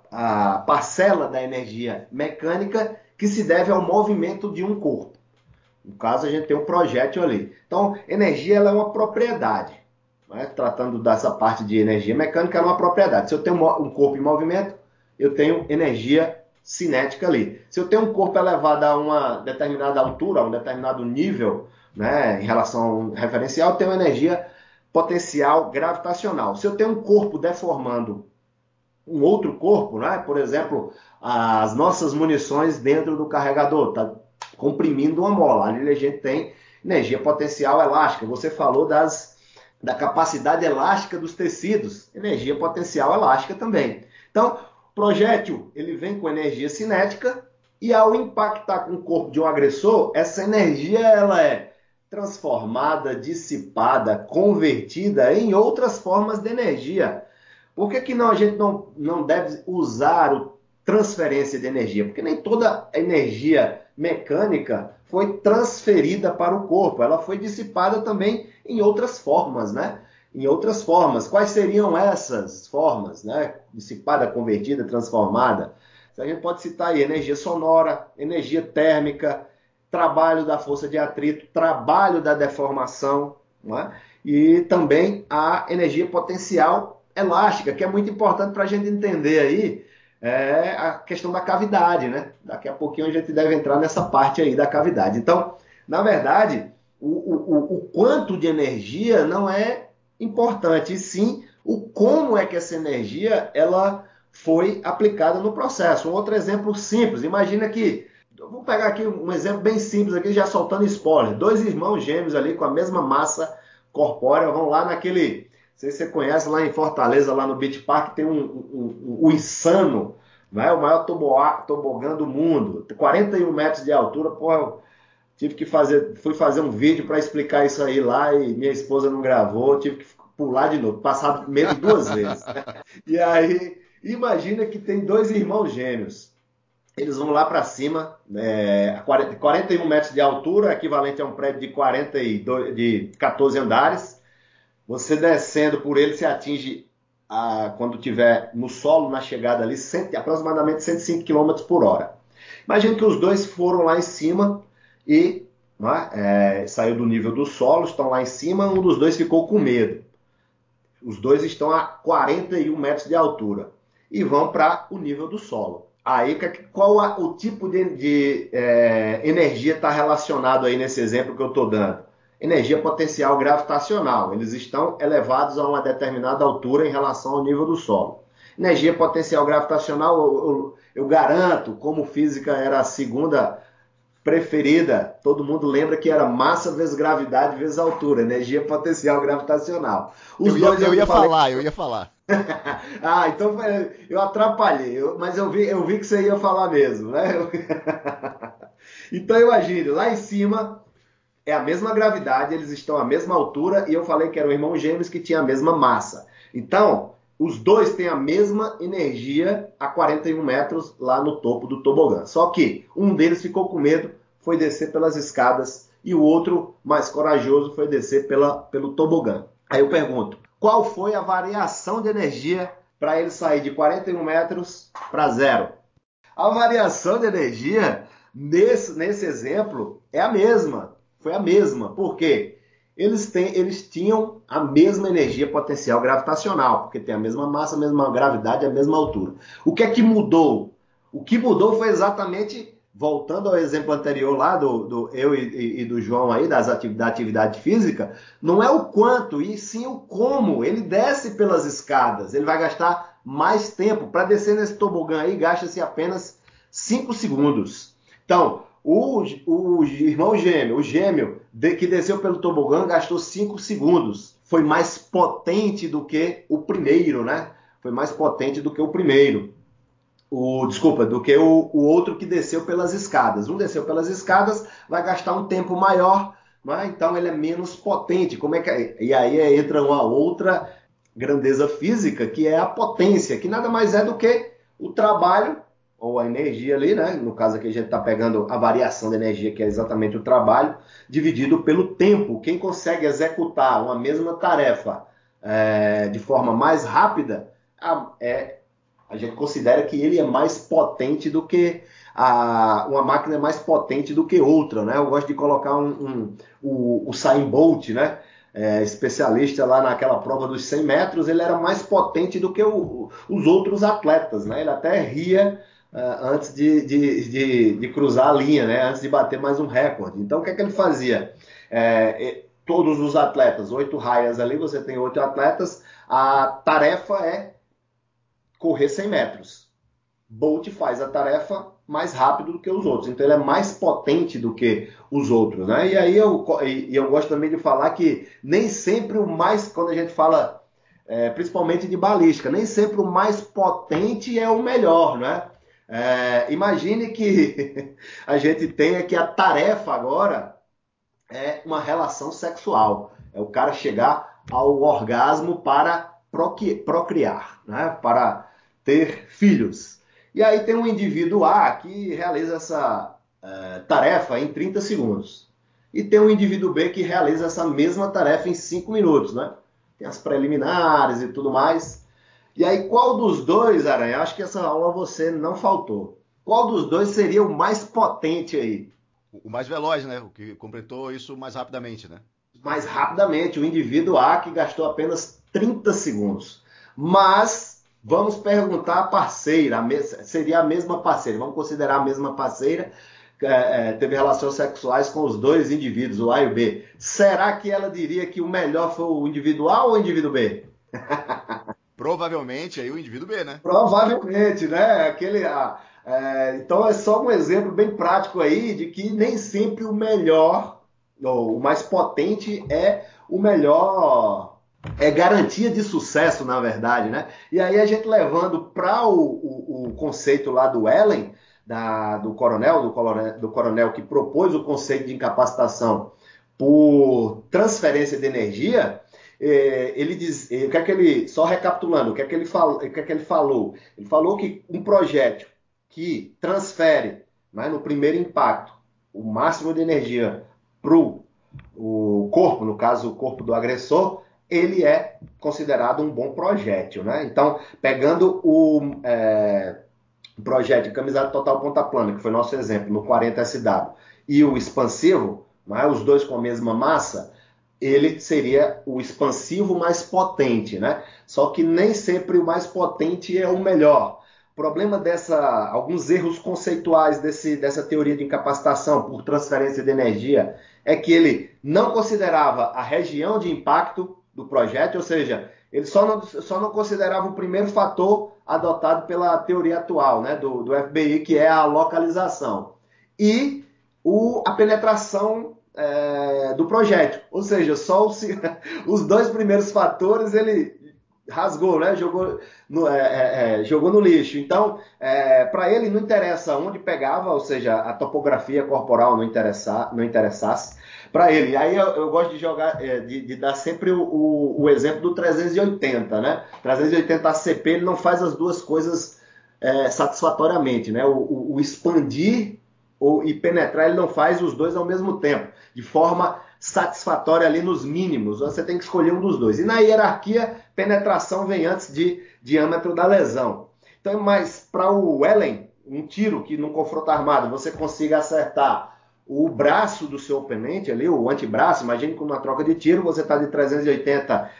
a parcela da energia mecânica que se deve ao movimento de um corpo. No caso, a gente tem um projétil ali. Então, energia ela é uma propriedade. Né? Tratando dessa parte de energia mecânica, ela é uma propriedade. Se eu tenho um corpo em movimento, eu tenho energia cinética ali. Se eu tenho um corpo elevado a uma determinada altura, a um determinado nível, né, em relação a um referencial, eu tenho energia potencial gravitacional. Se eu tenho um corpo deformando um outro corpo, né, por exemplo, as nossas munições dentro do carregador, tá comprimindo uma mola. Ali a gente tem energia potencial elástica. Você falou das, da capacidade elástica dos tecidos. Energia potencial elástica também. Então, o projétil ele vem com energia cinética e ao impactar com o corpo de um agressor, essa energia ela é transformada, dissipada, convertida em outras formas de energia. Por que, que não, a gente não, não deve usar o transferência de energia? Porque nem toda energia mecânica foi transferida para o corpo, ela foi dissipada também em outras formas, né? Em outras formas. Quais seriam essas formas, né? Dissipada, convertida, transformada. A gente pode citar aí energia sonora, energia térmica, trabalho da força de atrito, trabalho da deformação, né? E também a energia potencial elástica, que é muito importante para a gente entender aí é a questão da cavidade, né? Daqui a pouquinho a gente deve entrar nessa parte aí da cavidade. Então, na verdade, o, o, o quanto de energia não é importante, e sim o como é que essa energia ela foi aplicada no processo. Um outro exemplo simples, imagina que, vou pegar aqui um exemplo bem simples, aqui já soltando spoiler, dois irmãos gêmeos ali com a mesma massa corpórea vão lá naquele... Não sei se você conhece, lá em Fortaleza, lá no Beach Park, tem um, um, um, um Insano, né? O maior tobogã do mundo, quarenta e um metros de altura. Porra, tive que fazer, fui fazer um vídeo para explicar isso aí lá e minha esposa não gravou, tive que pular de novo, passar medo duas vezes. E aí, imagina que tem dois irmãos gêmeos. Eles vão lá para cima, é, quarenta e um metros de altura, equivalente a um prédio de, quarenta e dois, de quatorze andares. Você descendo por ele, você atinge, a, quando estiver no solo, na chegada ali, cem, aproximadamente cento e cinco quilômetros por hora. Imagina que os dois foram lá em cima e né, é, saiu do nível do solo, estão lá em cima, um dos dois ficou com medo. Os dois estão a quarenta e um metros de altura e vão para o nível do solo. Aí, qual a, o tipo de, de é, energia está relacionado aí nesse exemplo que eu estou dando? Energia potencial gravitacional. Eles estão elevados a uma determinada altura em relação ao nível do solo. Energia potencial gravitacional, eu, eu, eu garanto, como física era a segunda preferida, todo mundo lembra que era massa vezes gravidade vezes altura, energia potencial gravitacional. Os eu dois ia, eu, eu ia falei... falar, eu ia falar. Ah, então eu atrapalhei, eu, mas eu vi, eu vi que você ia falar mesmo, né? Então imagine, lá em cima é a mesma gravidade, eles estão à mesma altura e eu falei que eram irmãos gêmeos que tinham a mesma massa. Então, os dois têm a mesma energia a quarenta e um metros lá no topo do tobogã. Só que um deles ficou com medo, foi descer pelas escadas e o outro, mais corajoso, foi descer pela, pelo tobogã. Aí eu pergunto, qual foi a variação de energia para ele sair de quarenta e um metros para zero? A variação de energia, nesse, nesse exemplo, é a mesma. Foi a mesma. Por quê? Eles, têm, eles tinham a mesma energia potencial gravitacional, porque tem a mesma massa, a mesma gravidade, a mesma altura. O que é que mudou? O que mudou foi exatamente, voltando ao exemplo anterior lá, do, do eu e, e do João aí, das atividade, da atividade física, não é o quanto, e sim o como. Ele desce pelas escadas, ele vai gastar mais tempo. Para descer nesse tobogã aí, gasta-se apenas cinco segundos. Então, o, o irmão gêmeo, o gêmeo de, que desceu pelo tobogã, gastou cinco segundos. Foi mais potente do que o primeiro, né? Foi mais potente do que o primeiro. O, desculpa, do que o, o outro que desceu pelas escadas. Um desceu pelas escadas, vai gastar um tempo maior, né? Então ele é menos potente. Como é que é? E aí entra uma outra grandeza física, que é a potência, que nada mais é do que o trabalho ou a energia ali, né? No caso aqui a gente está pegando a variação de energia, que é exatamente o trabalho, dividido pelo tempo. Quem consegue executar uma mesma tarefa é, de forma mais rápida é A gente considera que ele é mais potente do que a, uma máquina é mais potente do que outra, né? Eu gosto de colocar um, um, o, o Usain Bolt, né? É, especialista lá naquela prova dos cem metros, ele era mais potente do que o, os outros atletas, né? Ele até ria uh, antes de, de, de, de cruzar a linha, né? Antes de bater mais um recorde. Então, o que é que ele fazia? É, todos os atletas, oito raias ali, você tem oito atletas, a tarefa é correr cem metros. Bolt faz a tarefa mais rápido do que os outros, então ele é mais potente do que os outros, né? E aí eu, e eu gosto também de falar que nem sempre o mais, quando a gente fala é, principalmente de balística, nem sempre o mais potente é o melhor, né? É, imagine que a gente tenha que a tarefa agora é uma relação sexual, é o cara chegar ao orgasmo para procriar, né? Para ter filhos. E aí tem um indivíduo A que realiza essa uh, tarefa em trinta segundos. E tem um indivíduo B que realiza essa mesma tarefa em cinco minutos, né? Tem as preliminares e tudo mais. E aí, qual dos dois, Aranha? Acho que essa aula você não faltou. Qual dos dois seria o mais potente aí? O mais veloz, né? O que completou isso mais rapidamente, né? Mais rapidamente, o indivíduo A que gastou apenas trinta segundos. Mas vamos perguntar à parceira, seria a mesma parceira, vamos considerar a mesma parceira, é, teve relações sexuais com os dois indivíduos, o A e o B. Será que ela diria que o melhor foi o indivíduo A ou o indivíduo B? Provavelmente aí o indivíduo B, né? Provavelmente, né? Aquele, ah, é, então é só um exemplo bem prático aí de que nem sempre o melhor, ou o mais potente é o melhor, é garantia de sucesso, na verdade, né? E aí a gente levando para o, o, o conceito lá do Ellen, da, do coronel, do coronel, do coronel que propôs o conceito de incapacitação por transferência de energia, ele diz, o que é que ele, só recapitulando, o que é que ele falou, o que é que ele falou? Ele falou que um projétil que transfere, né, no primeiro impacto, o máximo de energia para o corpo, no caso o corpo do agressor, ele é considerado um bom projétil, né? Então, pegando o é, projétil camisada total ponta plana, que foi nosso exemplo, no quarenta S W, e o expansivo, né, os dois com a mesma massa, ele seria o expansivo mais potente, né? Só que nem sempre o mais potente é o melhor. O problema dessa, alguns erros conceituais desse, dessa teoria de incapacitação por transferência de energia é que ele não considerava a região de impacto do projétil, ou seja, ele só não, só não considerava o primeiro fator adotado pela teoria atual, né, do, do F B I, que é a localização. E o, a penetração É, do projétil, ou seja, só os, os dois primeiros fatores ele rasgou, né? Jogou no, é, é, jogou no lixo. Então, é, para ele não interessa onde pegava, ou seja, a topografia corporal não, interessa, não interessasse para ele. Aí eu, eu gosto de jogar, é, de, de dar sempre o, o, o exemplo do trezentos e oitenta, né? trezentos e oitenta A C P ele não faz as duas coisas é, satisfatoriamente, né? O, o, o expandir ou, e penetrar ele não faz os dois ao mesmo tempo, de forma satisfatória ali nos mínimos. Você tem que escolher um dos dois. E na hierarquia, penetração vem antes de diâmetro da lesão. Então, mas para o Ellen, um tiro que num confronto armado você consiga acertar o braço do seu oponente ali, o antebraço, imagine que numa troca de tiro você está de trezentos e oitenta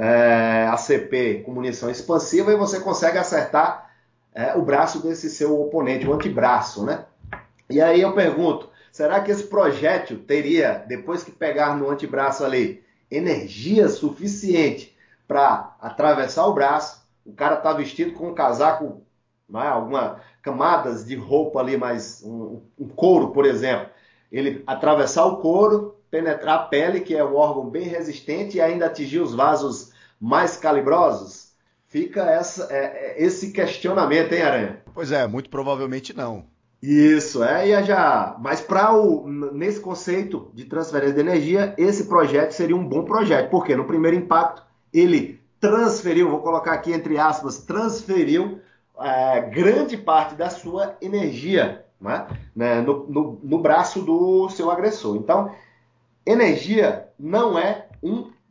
é, A C P com munição expansiva e você consegue acertar é, o braço desse seu oponente, o antebraço, né? E aí eu pergunto, será que esse projétil teria, depois que pegar no antebraço ali, energia suficiente para atravessar o braço? O cara está vestido com um casaco, né, algumas camadas de roupa ali, mais um, um couro, por exemplo. Ele atravessar o couro, penetrar a pele, que é um órgão bem resistente, e ainda atingir os vasos mais calibrosos? Fica essa, é, é, esse questionamento, hein, Aranha? Pois é, muito provavelmente não. Isso, é, e já. Mas para o nesse conceito de transferência de energia, esse projeto seria um bom projeto, porque no primeiro impacto ele transferiu, vou colocar aqui entre aspas, transferiu é, grande parte da sua energia, né, né, no, no, no braço do seu agressor. Então, energia não é um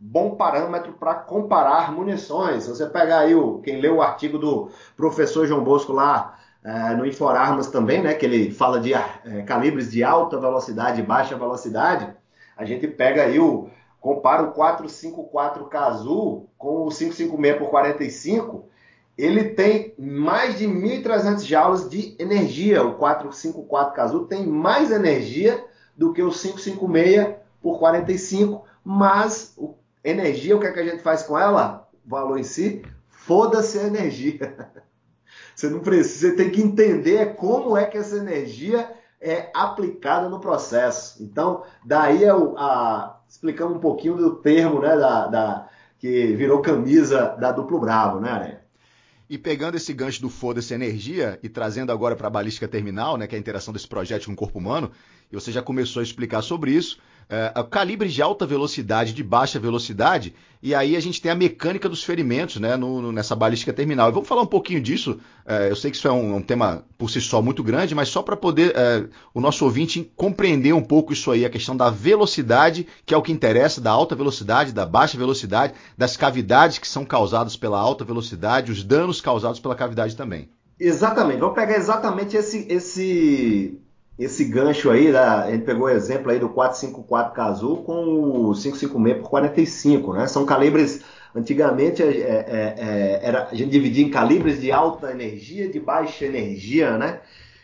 bom parâmetro para comparar munições. Se você pegar aí, o, quem leu o artigo do professor João Bosco lá, é, no Inforarmas também, né, que ele fala de é, calibres de alta velocidade e baixa velocidade, a gente pega aí, o, compara o quatrocentos e cinquenta e quatro K Azul com o quinhentos e cinquenta e seis por quarenta e cinco, ele tem mais de mil e trezentos joules de energia. O quatrocentos e cinquenta e quatro K Azul tem mais energia do que o quinhentos e cinquenta e seis por quarenta e cinco, mas o, energia, o que é que a gente faz com ela? O valor em si, foda-se a energia. Você não precisa, você tem que entender como é que essa energia é aplicada no processo. Então, daí é o, a, explicando um pouquinho do termo, né, da, da, que virou camisa da Duplo Bravo, né, Aranha? E pegando esse gancho do foda-se energia e trazendo agora para a balística terminal, né, que é a interação desse projétil com o corpo humano, e você já começou a explicar sobre isso, é, calibres de alta velocidade, de baixa velocidade, e aí a gente tem a mecânica dos ferimentos, né, no, no, nessa balística terminal. E vamos falar um pouquinho disso, é, eu sei que isso é um, um tema por si só muito grande, mas só para poder é, o nosso ouvinte compreender um pouco isso aí, a questão da velocidade, que é o que interessa, da alta velocidade, da baixa velocidade, das cavidades que são causadas pela alta velocidade, os danos causados pela cavidade também. Exatamente, vamos pegar exatamente esse, esse, esse gancho aí, da, a gente pegou o exemplo aí do quatrocentos e cinquenta e quatro K Azul com o quinhentos e cinquenta e seis por quarenta e cinco, né? São calibres, antigamente é, é, é, era, a gente dividia em calibres de alta energia, de baixa energia, né?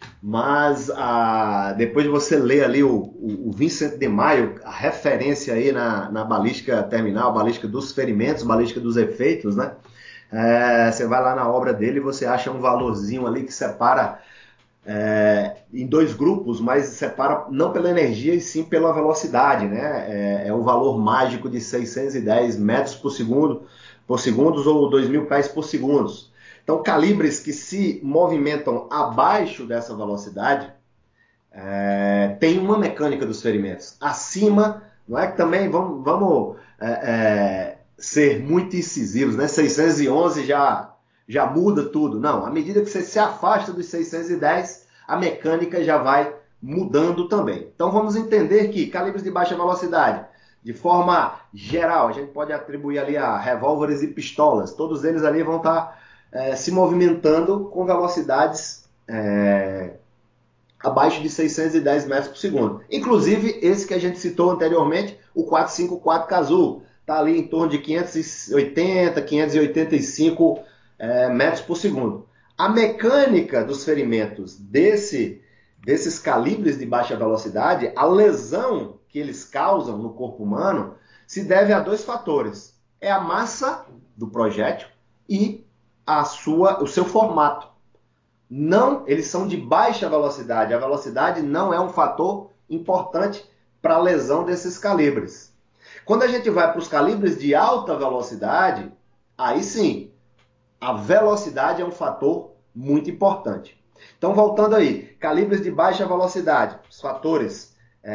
Mas ah, depois de você ler ali o, o, o Vincent de Maio, a referência aí na, na balística terminal, balística dos ferimentos, balística dos efeitos, né? É, você vai lá na obra dele e você acha um valorzinho ali que separa é, em dois grupos, mas separa não pela energia e sim pela velocidade, né? É, é o valor mágico de seiscentos e dez metros por segundo, por segundos ou dois mil pés por segundo. Então, calibres que se movimentam abaixo dessa velocidade é, tem uma mecânica dos ferimentos. Acima, não é que também vamos, vamos é, é, ser muito incisivos, né? seiscentos e onze já, já muda tudo. Não, à medida que você se afasta dos seiscentos e dez, a mecânica já vai mudando também. Então vamos entender que calibres de baixa velocidade, de forma geral, a gente pode atribuir ali a revólveres e pistolas. Todos eles ali vão estar é, se movimentando com velocidades é, abaixo de seiscentos e dez metros por segundo. Inclusive, esse que a gente citou anteriormente, o quatrocentos e cinquenta e quatro K Azul, está ali em torno de quinhentos e oitenta, quinhentos e oitenta e cinco é, metros por segundo. A mecânica dos ferimentos desse, desses calibres de baixa velocidade, a lesão que eles causam no corpo humano, se deve a dois fatores. É a massa do projétil e a sua, o seu formato. Não, eles são de baixa velocidade. A velocidade não é um fator importante para a lesão desses calibres. Quando a gente vai para os calibres de alta velocidade, aí sim, a velocidade é um fator muito importante. Então, voltando aí, calibres de baixa velocidade, os fatores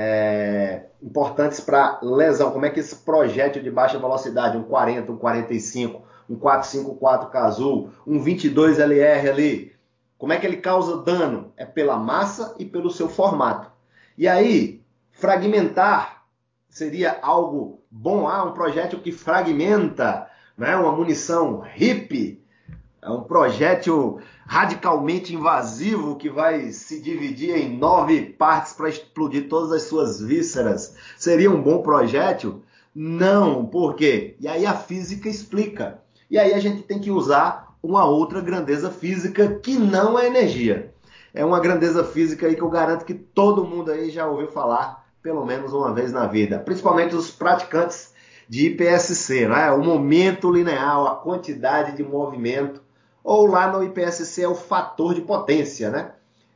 é, importantes para lesão, como é que esse projétil de baixa velocidade, um quarenta, um quarenta e cinco, um quatrocentos e cinquenta e quatro K Azul, um vinte e dois L R ali, como é que ele causa dano? É pela massa e pelo seu formato. E aí, fragmentar seria algo bom? Ah, um projétil que fragmenta, né? Uma munição hippie, é um projétil radicalmente invasivo que vai se dividir em nove partes para explodir todas as suas vísceras. Seria um bom projétil? Não, por quê? E aí a física explica. E aí a gente tem que usar uma outra grandeza física que não é energia. É uma grandeza física aí que eu garanto que todo mundo aí já ouviu falar pelo menos uma vez na vida. Principalmente os praticantes de I P S C, né? O momento linear, a quantidade de movimento. Ou lá no I P S C é o fator de potência, né?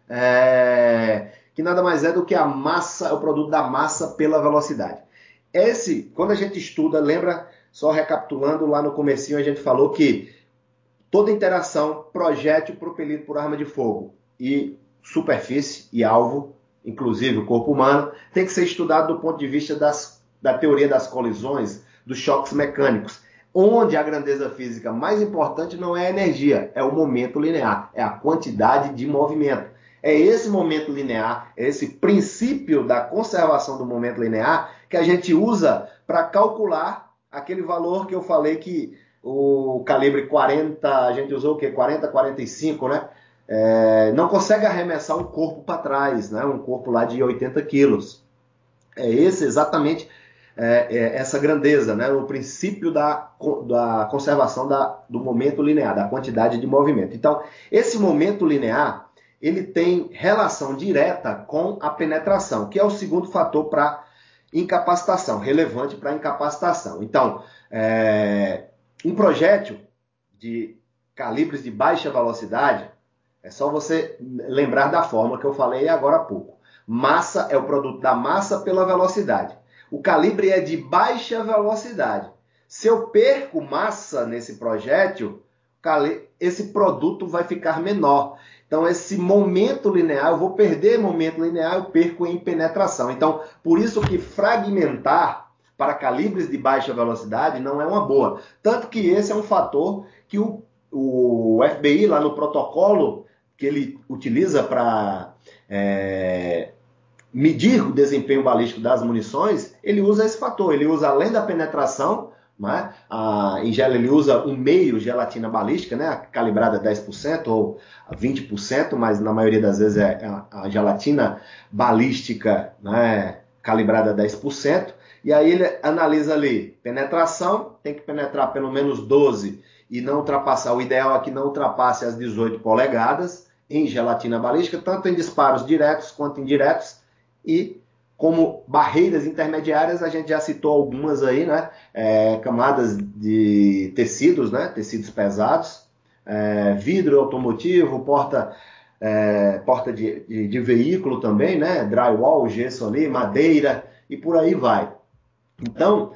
É... Que nada mais é do que a massa, o produto da massa pela velocidade. Esse, quando a gente estuda, lembra, só recapitulando, lá no comecinho a gente falou que toda interação, projétil propelido por arma de fogo e superfície e alvo, inclusive o corpo humano, tem que ser estudado do ponto de vista das, da teoria das colisões, dos choques mecânicos, onde a grandeza física mais importante não é a energia, é o momento linear, é a quantidade de movimento. É esse momento linear, é esse princípio da conservação do momento linear que a gente usa para calcular aquele valor que eu falei que o calibre quarenta, a gente usou o quê? quarenta, quarenta e cinco, né? É, não consegue arremessar um corpo para trás, né? Um corpo lá de oitenta quilos. É esse exatamente é, é essa grandeza, né? O princípio da, da conservação da, do momento linear, da quantidade de movimento. Então, esse momento linear, ele tem relação direta com a penetração, que é o segundo fator para incapacitação, relevante para incapacitação. Então, é, um projétil de calibres de baixa velocidade, é só você lembrar da fórmula que eu falei agora há pouco. Massa é o produto da massa pela velocidade. O calibre é de baixa velocidade. Se eu perco massa nesse projétil, esse produto vai ficar menor. Então, esse momento linear, eu vou perder momento linear, eu perco em penetração. Então, por isso que fragmentar para calibres de baixa velocidade não é uma boa. Tanto que esse é um fator que o, o F B I, lá no protocolo que ele utiliza para é, medir o desempenho balístico das munições, ele usa esse fator. Ele usa, além da penetração, né, a, em gel ele usa um meio gelatina balística, né, calibrada dez por cento ou vinte por cento, mas na maioria das vezes é a, a gelatina balística, né, calibrada dez por cento. E aí ele analisa ali, penetração, tem que penetrar pelo menos doze e não ultrapassar, o ideal é que não ultrapasse as dezoito polegadas em gelatina balística, tanto em disparos diretos quanto indiretos, e como barreiras intermediárias, a gente já citou algumas aí, né? É, camadas de tecidos, né? Tecidos pesados, é, vidro automotivo, porta, é, porta de, de, de veículo também, né? Drywall, gesso ali, madeira e por aí vai. Então,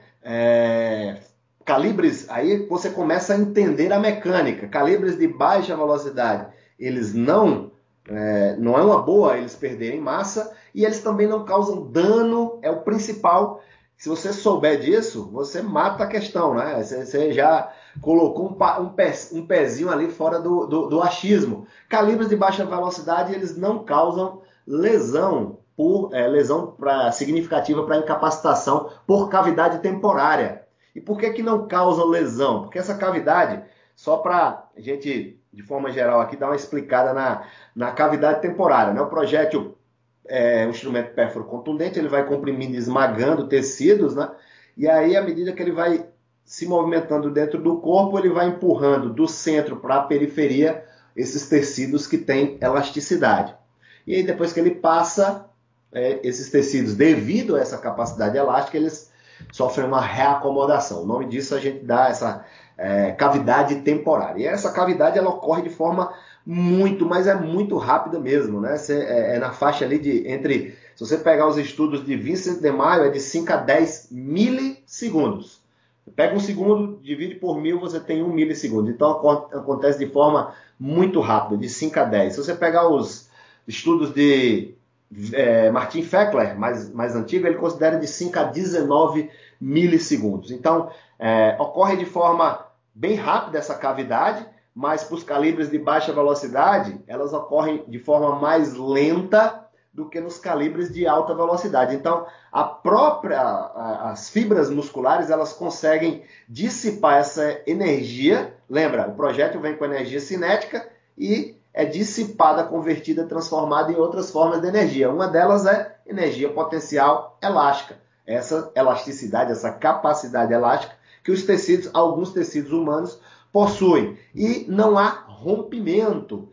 é, calibres, aí você começa a entender a mecânica. Calibres de baixa velocidade, eles não, é, não é uma boa eles perderem massa, e eles também não causam dano, é o principal. Se você souber disso, você mata a questão, né? Você, você já colocou um, um, pé, um pezinho ali fora do, do, do achismo. Calibres de baixa velocidade, eles não causam lesão, por é, lesão pra, significativa para incapacitação por cavidade temporária. E por que que não causam lesão? Porque essa cavidade, só para a gente, de forma geral aqui, dar uma explicada na, na cavidade temporária, né? O projétil é um instrumento pérfuro contundente, ele vai comprimindo, esmagando tecidos, né? E aí, à medida que ele vai se movimentando dentro do corpo, ele vai empurrando do centro para a periferia esses tecidos que têm elasticidade. E aí, depois que ele passa, é, esses tecidos, devido a essa capacidade elástica, eles sofrem uma reacomodação. O nome disso a gente dá essa é, cavidade temporária. E essa cavidade ela ocorre de forma muito, mas é muito rápida mesmo, né? Cê, é, é na faixa ali de entre, se você pegar os estudos de Vincent de Maio, é de cinco a dez milissegundos. Pega um segundo, divide por mil, você tem um milissegundo. Então acontece de forma muito rápida, de cinco a dez. Se você pegar os estudos de é, Martin Fechler, mais, mais antigo, ele considera de cinco a dezenove milissegundos. Então, é, ocorre de forma bem rápida essa cavidade, mas para os calibres de baixa velocidade, elas ocorrem de forma mais lenta do que nos calibres de alta velocidade. Então, a própria, as fibras musculares, elas conseguem dissipar essa energia. Lembra, o projétil vem com energia cinética e é dissipada, convertida, transformada em outras formas de energia. Uma delas é energia potencial elástica. Essa elasticidade, essa capacidade elástica que os tecidos, alguns tecidos humanos possuem. E não há rompimento.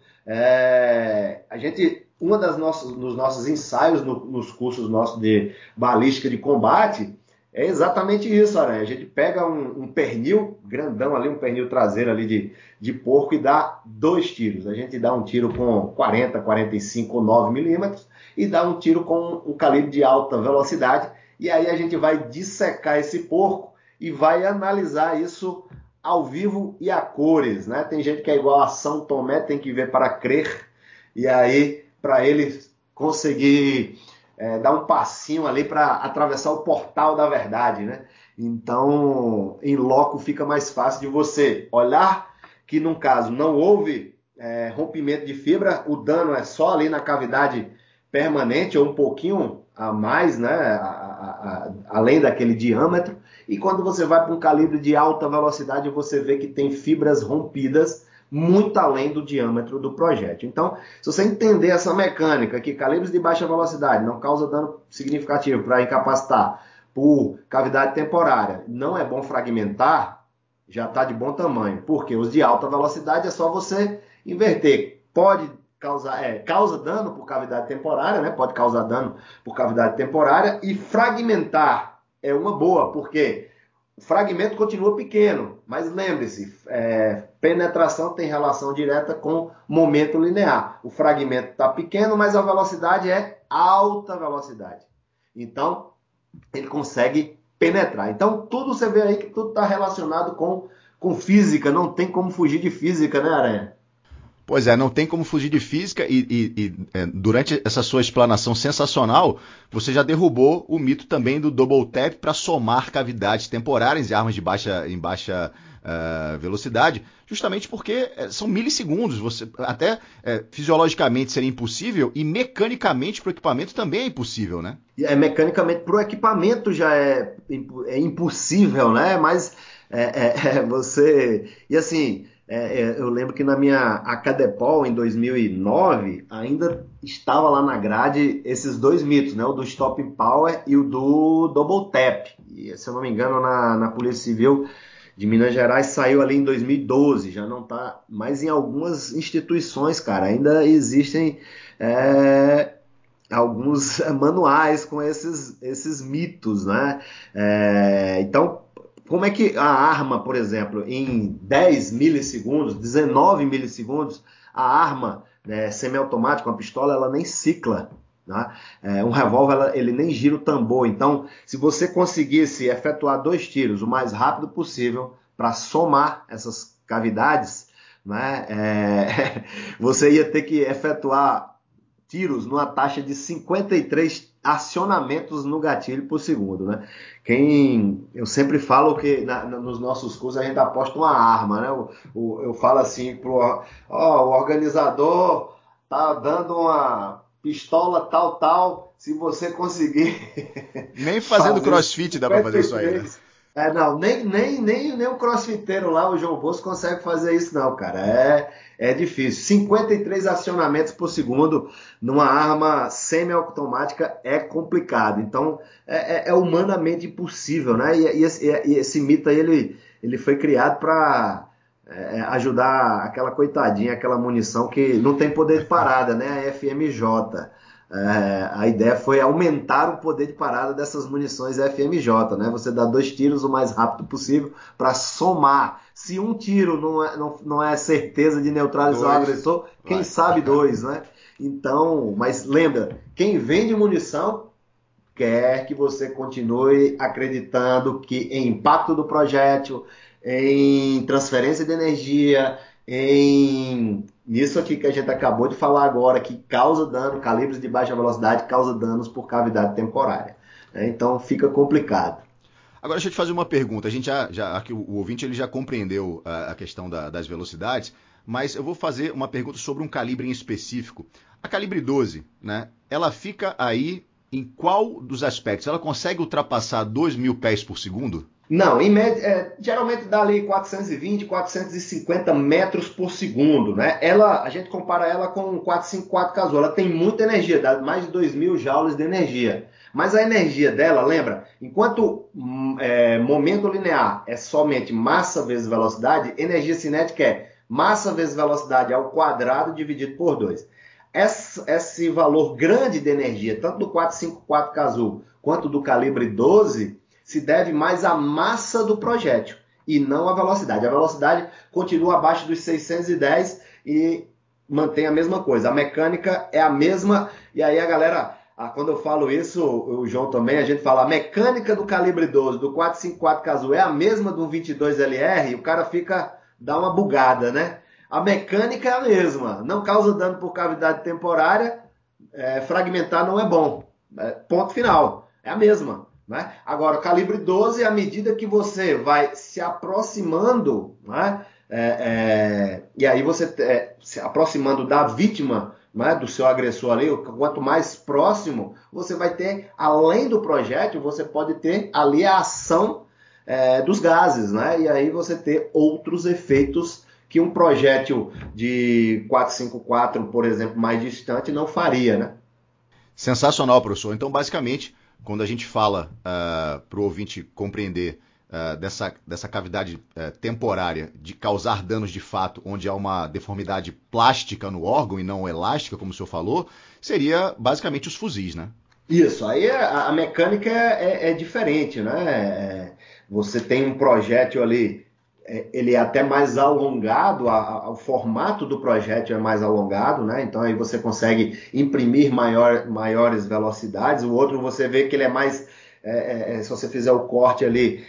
É, a gente, uma das nossas, nos nossos ensaios, no, nos cursos nossos de balística de combate, é exatamente isso, Aranha. A gente pega um, um pernil grandão ali, um pernil traseiro ali de, de porco e dá dois tiros. A gente dá um tiro com quarenta, quarenta e cinco ou nove milímetros e dá um tiro com um calibre de alta velocidade. E aí a gente vai dissecar esse porco e vai analisar isso ao vivo e a cores, né? Tem gente que é igual a São Tomé, tem que ver para crer. E aí, para ele conseguir é, dar um passinho ali para atravessar o portal da verdade, né? Então, em loco fica mais fácil de você olhar que, num caso, não houve é, rompimento de fibra, o dano é só ali na cavidade permanente ou um pouquinho a mais, né? A, a, além daquele diâmetro, e quando você vai para um calibre de alta velocidade, você vê que tem fibras rompidas muito além do diâmetro do projétil. Então, se você entender essa mecânica, que calibres de baixa velocidade não causam dano significativo para incapacitar por cavidade temporária, não é bom fragmentar, já está de bom tamanho, porque os de alta velocidade é só você inverter. Pode causar, é, causa dano por cavidade temporária, né? Pode causar dano por cavidade temporária, e fragmentar é uma boa, porque o fragmento continua pequeno, mas lembre-se, é, penetração tem relação direta com momento linear. O fragmento está pequeno, mas a velocidade é alta velocidade. Então, ele consegue penetrar. Então, tudo você vê aí que tudo está relacionado com, com física, não tem como fugir de física, né, Aranha? Pois é, não tem como fugir de física e, e, e é, durante essa sua explanação sensacional, você já derrubou o mito também do double tap para somar cavidades temporárias em armas de baixa, em baixa uh, velocidade, justamente porque é, são milissegundos. Você, até é, fisiologicamente seria impossível e mecanicamente para o equipamento também é impossível, né? É, mecanicamente para o equipamento já é, é impossível, né? Mas é, é, é, você... E assim... É, é, eu lembro que na minha Acadepol, em dois mil e nove, ainda estava lá na grade esses dois mitos, né? O do Stop Power e o do Double Tap. E, se eu não me engano, na, na Polícia Civil de Minas Gerais saiu ali em dois mil e doze, já não está. Mas em algumas instituições, cara, ainda existem é, alguns manuais com esses, esses mitos, né? É, então, como é que a arma, por exemplo, em dez milissegundos, dezenove milissegundos, a arma né, semiautomática, uma pistola, ela nem cicla. Né? É, um revólver, ela, ele nem gira o tambor. Então, se você conseguisse efetuar dois tiros o mais rápido possível para somar essas cavidades, né, é, você ia ter que efetuar tiros numa taxa de cinquenta e três acionamentos no gatilho por segundo, né? Quem eu sempre falo que na, na, nos nossos cursos a gente aposta uma arma, né? O, o, eu falo assim pro ó, o organizador tá dando uma pistola tal tal, se você conseguir nem fazendo fazer crossfit dá para fazer isso aí, né? É, não, nem, nem, nem, nem o crossfiteiro lá, o João Bosco, consegue fazer isso não, cara. É, é difícil. cinquenta e três acionamentos por segundo numa arma semiautomática é complicado. Então, é, é, é humanamente impossível, né? E, e, esse, e esse mito aí, ele, ele foi criado para é, ajudar aquela coitadinha, aquela munição que não tem poder de parada, né? A F M J. É, a ideia foi aumentar o poder de parada dessas munições F M J, né? Você dá dois tiros o mais rápido possível para somar. Se um tiro não é, não, não é certeza de neutralizar dois, o agressor, quem vai. Sabe dois, né? Então, mas lembra, quem vende munição quer que você continue acreditando que em impacto do projétil, em transferência de energia, em nisso aqui que a gente acabou de falar agora, que causa dano, calibres de baixa velocidade causa danos por cavidade temporária. Então fica complicado. Agora deixa eu te fazer uma pergunta. A gente já, já aqui o, o ouvinte ele já compreendeu a, a questão da, das velocidades, mas eu vou fazer uma pergunta sobre um calibre em específico. A calibre doze, né? Ela fica aí em qual dos aspectos? Ela consegue ultrapassar dois mil pés por segundo? Não, em média, é, geralmente dá ali quatrocentos e vinte, quatrocentos e cinquenta metros por segundo, né? Ela, a gente compara ela com um quatrocentos e cinquenta e quatro Cazoo, ela tem muita energia, dá mais de dois mil joules de energia. Mas a energia dela, lembra, enquanto é, momento linear é somente massa vezes velocidade, energia cinética é massa vezes velocidade ao quadrado dividido por dois. Esse, esse valor grande de energia, tanto do quatrocentos e cinquenta e quatro Cazoo quanto do calibre doze, se deve mais à massa do projétil e não à velocidade. A velocidade continua abaixo dos seiscentos e dez e mantém a mesma coisa. A mecânica é a mesma. E aí a galera, quando eu falo isso, o João também, a gente fala a mecânica do calibre doze, do quatrocentos e cinquenta e quatro Cazoo é a mesma do vinte e dois L R, e o cara fica, dá uma bugada, né? A mecânica é a mesma. Não causa dano por cavidade temporária, é, fragmentar não é bom. É, ponto final. É a mesma. Né? Agora, o calibre doze, à medida que você vai se aproximando, né? é, é, e aí você é, se aproximando da vítima, né, do seu agressor ali, quanto mais próximo, você vai ter, além do projétil, você pode ter ali a ação é, dos gases, né? E aí você ter outros efeitos que um projétil de quatrocentos e cinquenta e quatro, por exemplo, mais distante, não faria, né? Sensacional, professor. Então, basicamente, quando a gente fala uh, para o ouvinte compreender uh, dessa, dessa cavidade uh, temporária de causar danos de fato, onde há uma deformidade plástica no órgão e não elástica, como o senhor falou, seria basicamente os fuzis, né? Isso, aí a, a mecânica é, é diferente, né? É, você tem um projétil ali, é, ele é até mais alongado, a, a, o formato do projétil é mais alongado, né? Então aí você consegue imprimir maior, maiores velocidades. O outro você vê que ele é mais, é, é, se você fizer o corte ali,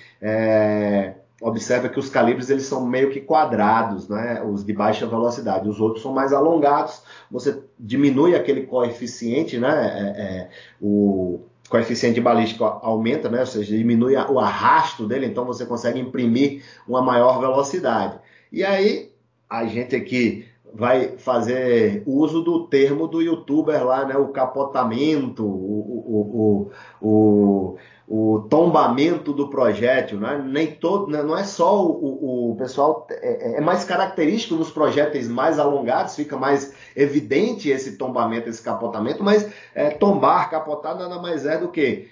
é, observa que os calibres eles são meio que quadrados, né? Os de baixa velocidade. Os outros são mais alongados. Você diminui aquele coeficiente, né? É, é, o coeficiente balístico aumenta, né? Ou seja, diminui o arrasto dele, então você consegue imprimir uma maior velocidade. E aí, a gente aqui vai fazer uso do termo do youtuber lá, né? O capotamento, o, o, o, o, o tombamento do projétil, né? Nem todo, não é só o, o, o pessoal, é, é mais característico nos projéteis mais alongados, fica mais evidente esse tombamento, esse capotamento, mas é, tombar, capotar nada mais é do que,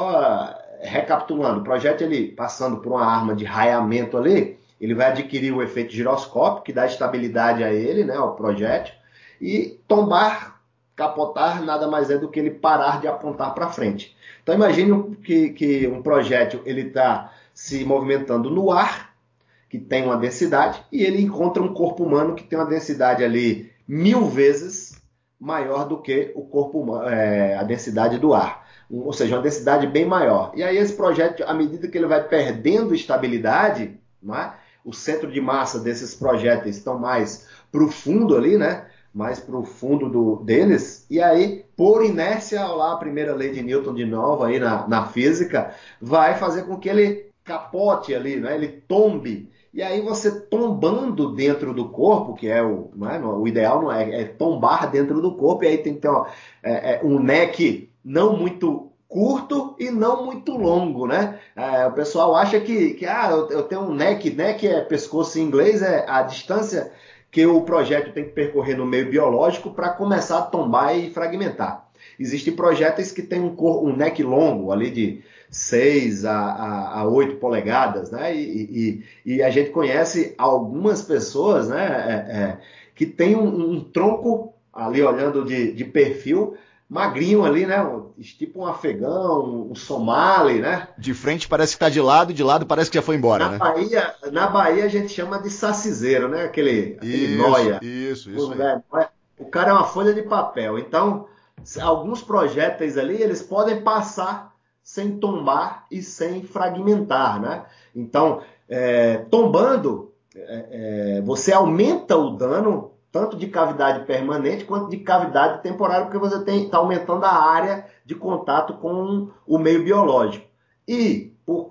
só recapitulando, o projétil ele passando por uma arma de raiamento ali, ele vai adquirir o efeito giroscópio, que dá estabilidade a ele, né, ao projétil, e tombar, capotar, nada mais é do que ele parar de apontar para frente. Então imagine que, que um projétil ele está se movimentando no ar, que tem uma densidade, e ele encontra um corpo humano que tem uma densidade ali mil vezes maior do que o corpo humano, é, a densidade do ar. Ou seja, uma densidade bem maior. E aí esse projétil, à medida que ele vai perdendo estabilidade, não é? O centro de massa desses projéteis estão mais para o fundo ali, né? Mais para o fundo do, deles, e aí, por inércia, lá a primeira lei de Newton de novo aí na, na física, vai fazer com que ele capote ali, né? Ele tombe. E aí você tombando dentro do corpo, que é o, não é? O ideal não é, é tombar dentro do corpo, e aí tem que ter uma, é, é, um neck não muito curto e não muito longo, né? É, o pessoal acha que, que ah, eu, eu tenho um neck, neck é pescoço em inglês, é a distância que o projétil tem que percorrer no meio biológico para começar a tombar e fragmentar. Existem projéteis que têm um, cor, um neck longo, ali de seis a oito polegadas, né? E, e, e a gente conhece algumas pessoas, né, é, é, que tem um, um tronco, ali olhando de, de perfil, magrinho ali, né? Tipo um afegão, um somali, né? De frente parece que está de lado, de lado parece que já foi embora, Na né? Bahia, na Bahia a gente chama de saciseiro, né? Aquele, aquele Isso, noia. isso, isso aí. O cara é uma folha de papel. Então, alguns projéteis ali, eles podem passar sem tombar e sem fragmentar, né? Então, é, tombando, é, é, você aumenta o dano tanto de cavidade permanente quanto de cavidade temporária, porque você está aumentando a área de contato com o meio biológico. E, por,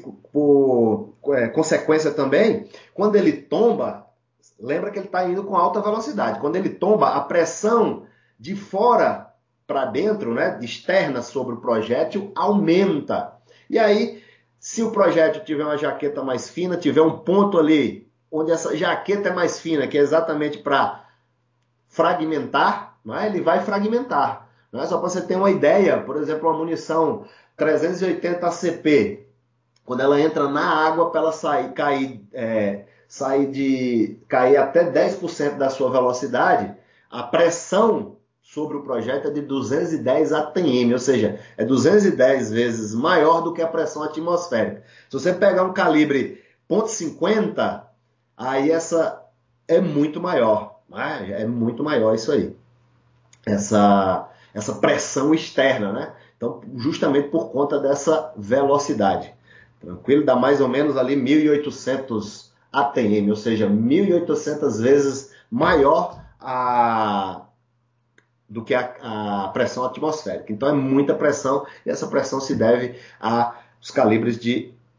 por é, consequência também, quando ele tomba, lembra que ele está indo com alta velocidade. Quando ele tomba, a pressão de fora para dentro, né, externa sobre o projétil, aumenta. E aí, se o projétil tiver uma jaqueta mais fina, tiver um ponto ali onde essa jaqueta é mais fina, que é exatamente para fragmentar, não é? Ele vai fragmentar. Não é? Só para você ter uma ideia, por exemplo, uma munição trezentos e oitenta A C P, quando ela entra na água, para ela sair, cair, é, sair de, cair até dez por cento da sua velocidade, a pressão sobre o projétil é de duzentos e dez A T M, ou seja, é duzentos e dez vezes maior do que a pressão atmosférica. Se você pegar um calibre ponto cinquenta, aí essa é muito maior, né? É muito maior isso aí, essa, essa pressão externa, né? Então, justamente por conta dessa velocidade. Tranquilo? Dá mais ou menos ali mil e oitocentos A T M, ou seja, mil e oitocentas vezes maior a, do que a, a pressão atmosférica. Então é muita pressão, e essa pressão se deve aos calibres de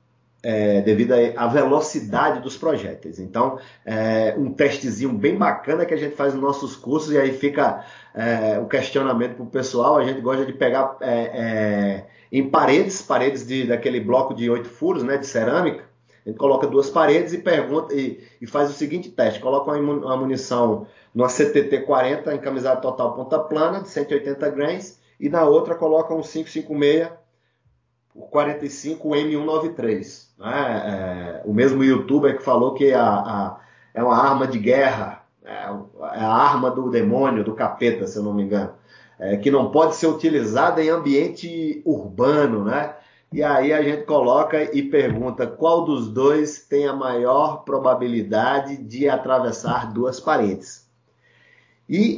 é, devido à velocidade dos projéteis. Então, é um testezinho bem bacana que a gente faz nos nossos cursos, e aí fica é, o questionamento para o pessoal. A gente gosta de pegar é, é, em paredes, paredes de, daquele bloco de oito furos, né, de cerâmica. A gente coloca duas paredes e pergunta e, e faz o seguinte teste: coloca uma, uma munição numa C T T quarenta encamisada total ponta plana de cento e oitenta grains, e na outra coloca um cinco cinco seis por quarenta e cinco M cento e noventa e três. Né? É, o mesmo youtuber que falou que a, a, é uma arma de guerra, é, é a arma do demônio, do capeta, se eu não me engano, é, que não pode ser utilizada em ambiente urbano, né? E aí a gente coloca e pergunta qual dos dois tem a maior probabilidade de atravessar duas paredes. E,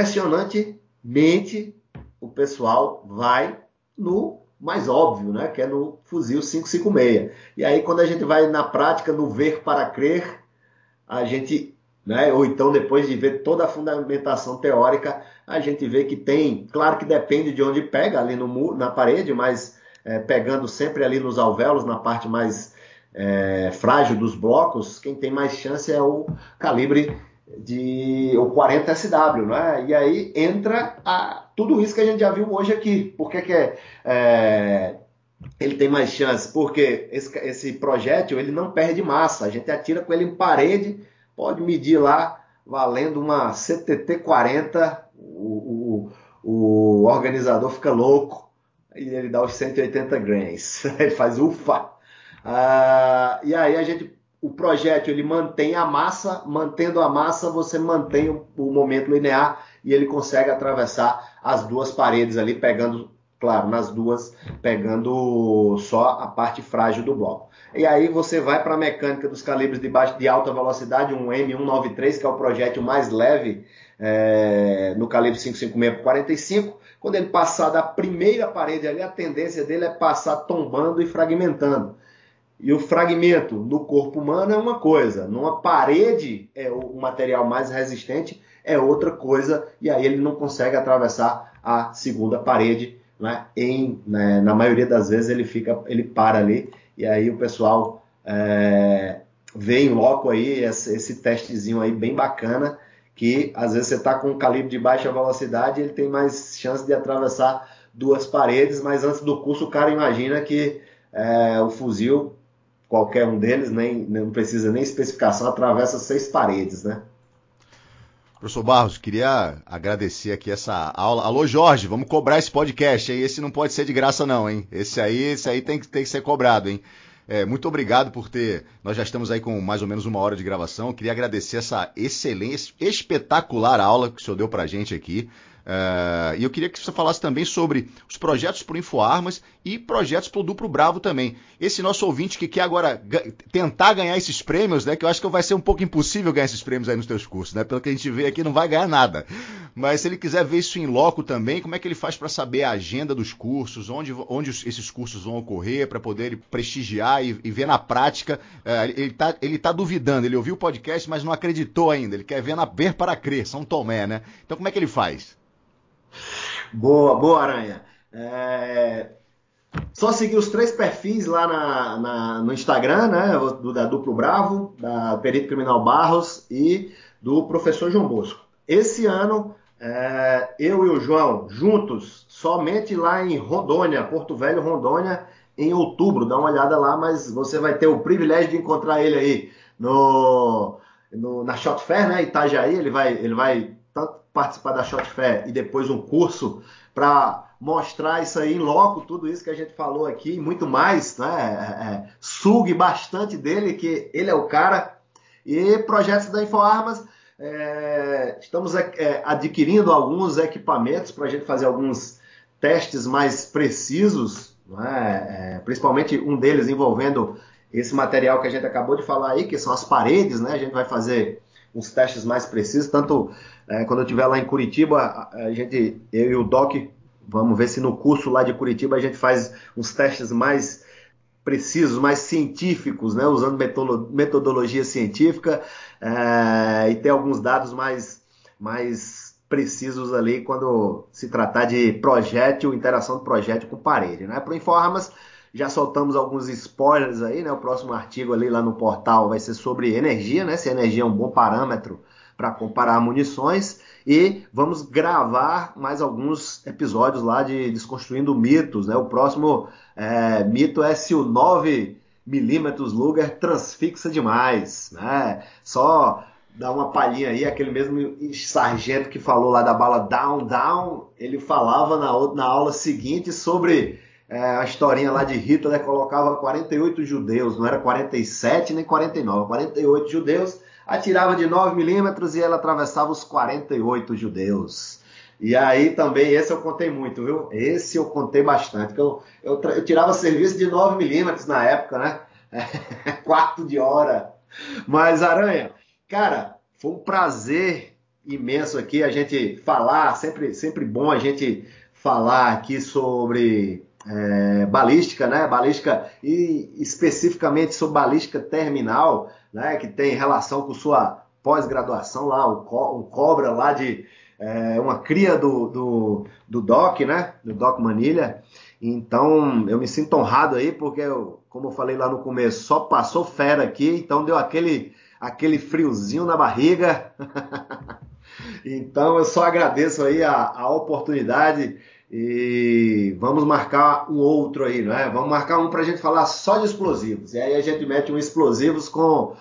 impressionantemente, o pessoal vai no mais óbvio, né? Que é no fuzil cinco cinco seis. E aí, quando a gente vai na prática, no ver para crer, a gente, né? Ou então, depois de ver toda a fundamentação teórica, a gente vê que tem, claro que depende de onde pega, ali no, na parede, mas é, pegando sempre ali nos alvéolos, na parte mais é, frágil dos blocos, quem tem mais chance é o calibre de o quarenta S W, né? E aí entra a, tudo isso que a gente já viu hoje aqui. Por que, que é, é, ele tem mais chance? Porque esse, esse projétil ele não perde massa. A gente atira com ele em parede, pode medir lá, valendo uma C T T quarenta, o, o, o organizador fica louco e ele dá os cento e oitenta grains. Ele faz ufa! Ah, e aí a gente o projétil ele mantém a massa, mantendo a massa você mantém o, o momento linear e ele consegue atravessar as duas paredes ali, pegando, claro, nas duas, pegando só a parte frágil do bloco. E aí você vai para a mecânica dos calibres de, baixo, de alta velocidade, um M cento e noventa e três, que é o projétil mais leve é, no calibre cinco cinco seis por quarenta e cinco. Quando ele passar da primeira parede ali, a tendência dele é passar tombando e fragmentando. E o fragmento no corpo humano é uma coisa, numa parede é o material mais resistente é outra coisa, e aí ele não consegue atravessar a segunda parede, né? Em, né, na maioria das vezes ele fica, ele para ali, e aí o pessoal é, vê em loco aí esse, esse testezinho aí bem bacana, que às vezes você está com um calibre de baixa velocidade, ele tem mais chance de atravessar duas paredes, mas antes do curso o cara imagina que é, o fuzil, qualquer um deles, nem, não precisa nem especificação, atravessa seis paredes, né? Professor Barros, queria agradecer aqui essa aula. Alô, Jorge, vamos cobrar esse podcast, hein? Esse não pode ser de graça não, hein? Esse aí, esse aí tem, que, tem que ser cobrado, hein? É, muito obrigado por ter... Nós já estamos aí com mais ou menos uma hora de gravação. Queria agradecer essa excelente, espetacular aula que o senhor deu pra gente aqui. Uh, e eu queria que você falasse também sobre os projetos para o InfoArmas e projetos para o Duplo Bravo também. Esse nosso ouvinte que quer agora tentar ganhar esses prêmios, né? Que eu acho que vai ser um pouco impossível ganhar esses prêmios aí nos teus cursos, né? Pelo que a gente vê aqui, não vai ganhar nada. Mas se ele quiser ver isso em loco também, como é que ele faz para saber a agenda dos cursos, onde, onde esses cursos vão ocorrer, para poder prestigiar e, e ver na prática? Uh, ele está ele tá duvidando, ele ouviu o podcast, mas não acreditou ainda. Ele quer ver, na, ver para crer, São Tomé, né? Então como é que ele faz? Boa, boa, Aranha. É... Só seguir os três perfis lá na, na, no Instagram, né? Do, da Duplo Bravo, da Perito Criminal Barros e do Professor João Bosco. Esse ano, é, eu e o João, juntos, somente lá em Rondônia, Porto Velho, Rondônia, em outubro. Dá uma olhada lá, mas você vai ter o privilégio de encontrar ele aí no, no, na Shot Fair, né? Itajaí. Ele vai, ele vai tanto participar da Shot Fair e depois um curso para mostrar isso aí em loco, tudo isso que a gente falou aqui e muito mais, né? É, é, sugue bastante dele, que ele é o cara. E projetos da InfoArmas, é, estamos é, adquirindo alguns equipamentos para a gente fazer alguns testes mais precisos, né? É, principalmente um deles envolvendo esse material que a gente acabou de falar aí, que são as paredes, né? A gente vai fazer uns testes mais precisos, tanto é, quando eu estiver lá em Curitiba, a, a gente, eu e o Doc, vamos ver se no curso lá de Curitiba a gente faz uns testes mais precisos, mais científicos, né? Usando metodologia científica é, e ter alguns dados mais, mais precisos ali quando se tratar de projétil, interação do projétil com parede, né? Para o InfoArmas, já soltamos alguns spoilers aí, né? O próximo artigo ali lá no portal vai ser sobre energia, né? Se a energia é um bom parâmetro para comparar munições. E vamos gravar mais alguns episódios lá de Desconstruindo Mitos, né? O próximo é, mito é se o nove milímetros Luger transfixa demais, né? Só dar uma palhinha aí, aquele mesmo sargento que falou lá da bala down, down, ele falava na, na aula seguinte sobre é, a historinha lá de Hitler, colocava quarenta e oito judeus, não era quarenta e sete nem quarenta e nove, quarenta e oito judeus, atirava de nove milímetros e ela atravessava os quarenta e oito judeus. E aí também, esse eu contei muito, viu? Esse eu contei bastante, porque eu, eu, eu tirava serviço de nove milímetros na época, né? Quarto de hora. Mas, Aranha, cara, foi um prazer imenso aqui a gente falar, sempre, sempre bom a gente falar aqui sobre é, balística, né? Balística e especificamente sobre balística terminal, né? Que tem relação com sua pós-graduação lá, o, Co- o Cobra lá de é, uma cria do, do, do Doc, né? Do Doc Manilha. Então, eu me sinto honrado aí, porque, eu, como eu falei lá no começo, só passou fera aqui, então deu aquele, aquele friozinho na barriga. Então, eu só agradeço aí a, a oportunidade e vamos marcar um outro aí, não é? Vamos marcar um para a gente falar só de explosivos. E aí a gente mete um explosivos com,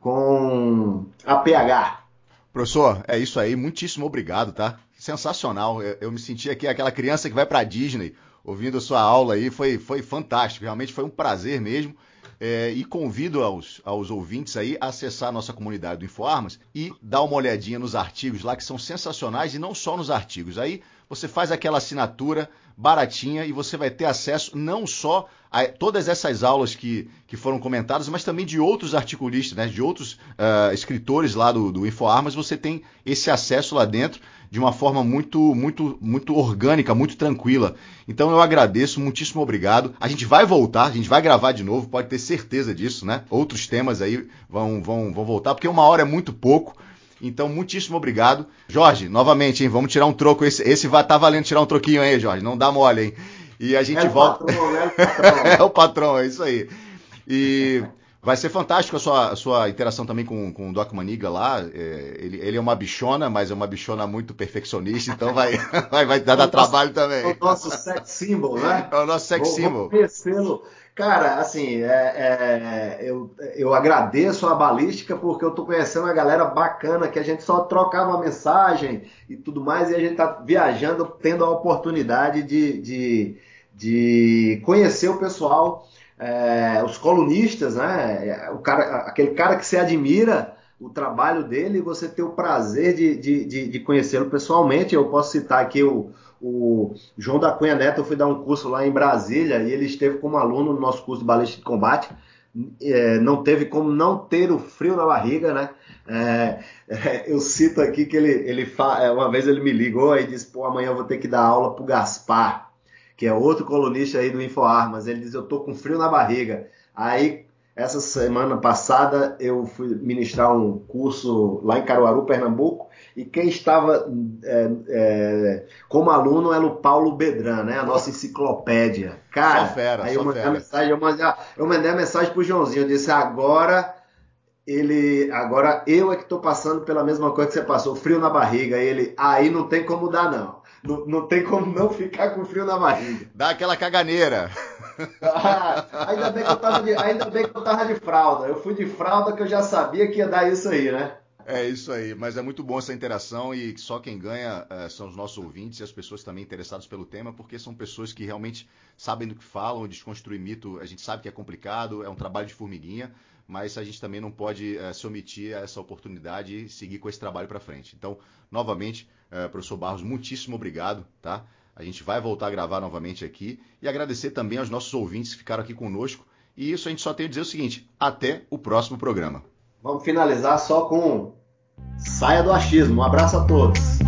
com a P H. Professor, é isso aí. Muitíssimo obrigado, tá? Sensacional. Eu, eu me senti aqui aquela criança que vai para a Disney ouvindo a sua aula aí. Foi, foi fantástico. Realmente foi um prazer mesmo. É, e convido aos, aos ouvintes aí a acessar a nossa comunidade do InfoArmas e dar uma olhadinha nos artigos lá, que são sensacionais, e não só nos artigos. Aí você faz aquela assinatura baratinha e você vai ter acesso não só a todas essas aulas que, que foram comentadas, mas também de outros articulistas, né, de outros uh, escritores lá do, do InfoArmas. Você tem esse acesso lá dentro de uma forma muito, muito, muito orgânica, muito tranquila. Então eu agradeço, muitíssimo obrigado. A gente vai voltar, a gente vai gravar de novo, pode ter certeza disso, né? Outros temas aí vão, vão, vão voltar, porque uma hora é muito pouco. Então, muitíssimo obrigado. Jorge, novamente, hein, vamos tirar um troco. Esse, esse vai tá valendo tirar um troquinho aí, Jorge. Não dá mole, hein? E a gente É volta. O patrão, é o patrão. É o patrão, é isso aí. E vai ser fantástico a sua, a sua interação também com, com o Doc Maniga lá. É, ele, ele é uma bichona, mas é uma bichona muito perfeccionista, então vai, vai, vai dar, É o dar nosso, trabalho é também. o nosso sex symbol, né? É o nosso sex Vou, vou symbol. conhecê-lo. Cara, assim, é, é, eu, eu agradeço a balística porque eu tô conhecendo uma galera bacana que a gente só trocava uma mensagem e tudo mais, e a gente tá viajando, tendo a oportunidade de, de, de conhecer o pessoal, é, os colunistas, né? O cara, aquele cara que você admira o trabalho dele, e você ter o prazer de, de, de, de conhecê-lo pessoalmente. Eu posso citar aqui o, o João da Cunha Neto. Eu fui dar um curso lá em Brasília e ele esteve como aluno no nosso curso de balística de combate. É, não teve como não ter o frio na barriga, né? É, é, eu cito aqui que ele, ele fa... uma vez ele me ligou e disse: pô, amanhã eu vou ter que dar aula pro Gaspar, que é outro colunista aí do InfoArmas. Ele diz: eu tô com frio na barriga. Aí, essa semana passada, eu fui ministrar um curso lá em Caruaru, Pernambuco, e quem estava é, é, como aluno era o Paulo Bedran, né? A nossa enciclopédia. Só Cara, fera, aí eu só mandei a fera. mensagem, eu mandei a, eu mandei a mensagem pro Joãozinho, eu disse: agora ele, agora eu é que estou passando pela mesma coisa que você passou, frio na barriga. Aí ele, aí não tem como dar não. Não, não tem como não ficar com frio na barriga. Dá aquela caganeira. Ah, ainda bem que eu tava de, ainda bem que eu tava de fralda. Eu fui de fralda que eu já sabia que ia dar isso aí, né? É isso aí, mas é muito bom essa interação, e só quem ganha uh, são os nossos ouvintes e as pessoas também interessadas pelo tema, porque são pessoas que realmente sabem do que falam. Desconstruir mito, a gente sabe que é complicado, é um trabalho de formiguinha, mas a gente também não pode uh, se omitir a essa oportunidade e seguir com esse trabalho para frente. Então, novamente, uh, professor Barros, muitíssimo obrigado, tá? A gente vai voltar a gravar novamente aqui, e agradecer também aos nossos ouvintes que ficaram aqui conosco. E isso a gente só tem a dizer o seguinte: até o próximo programa. Vamos finalizar só com saia do achismo. Um abraço a todos.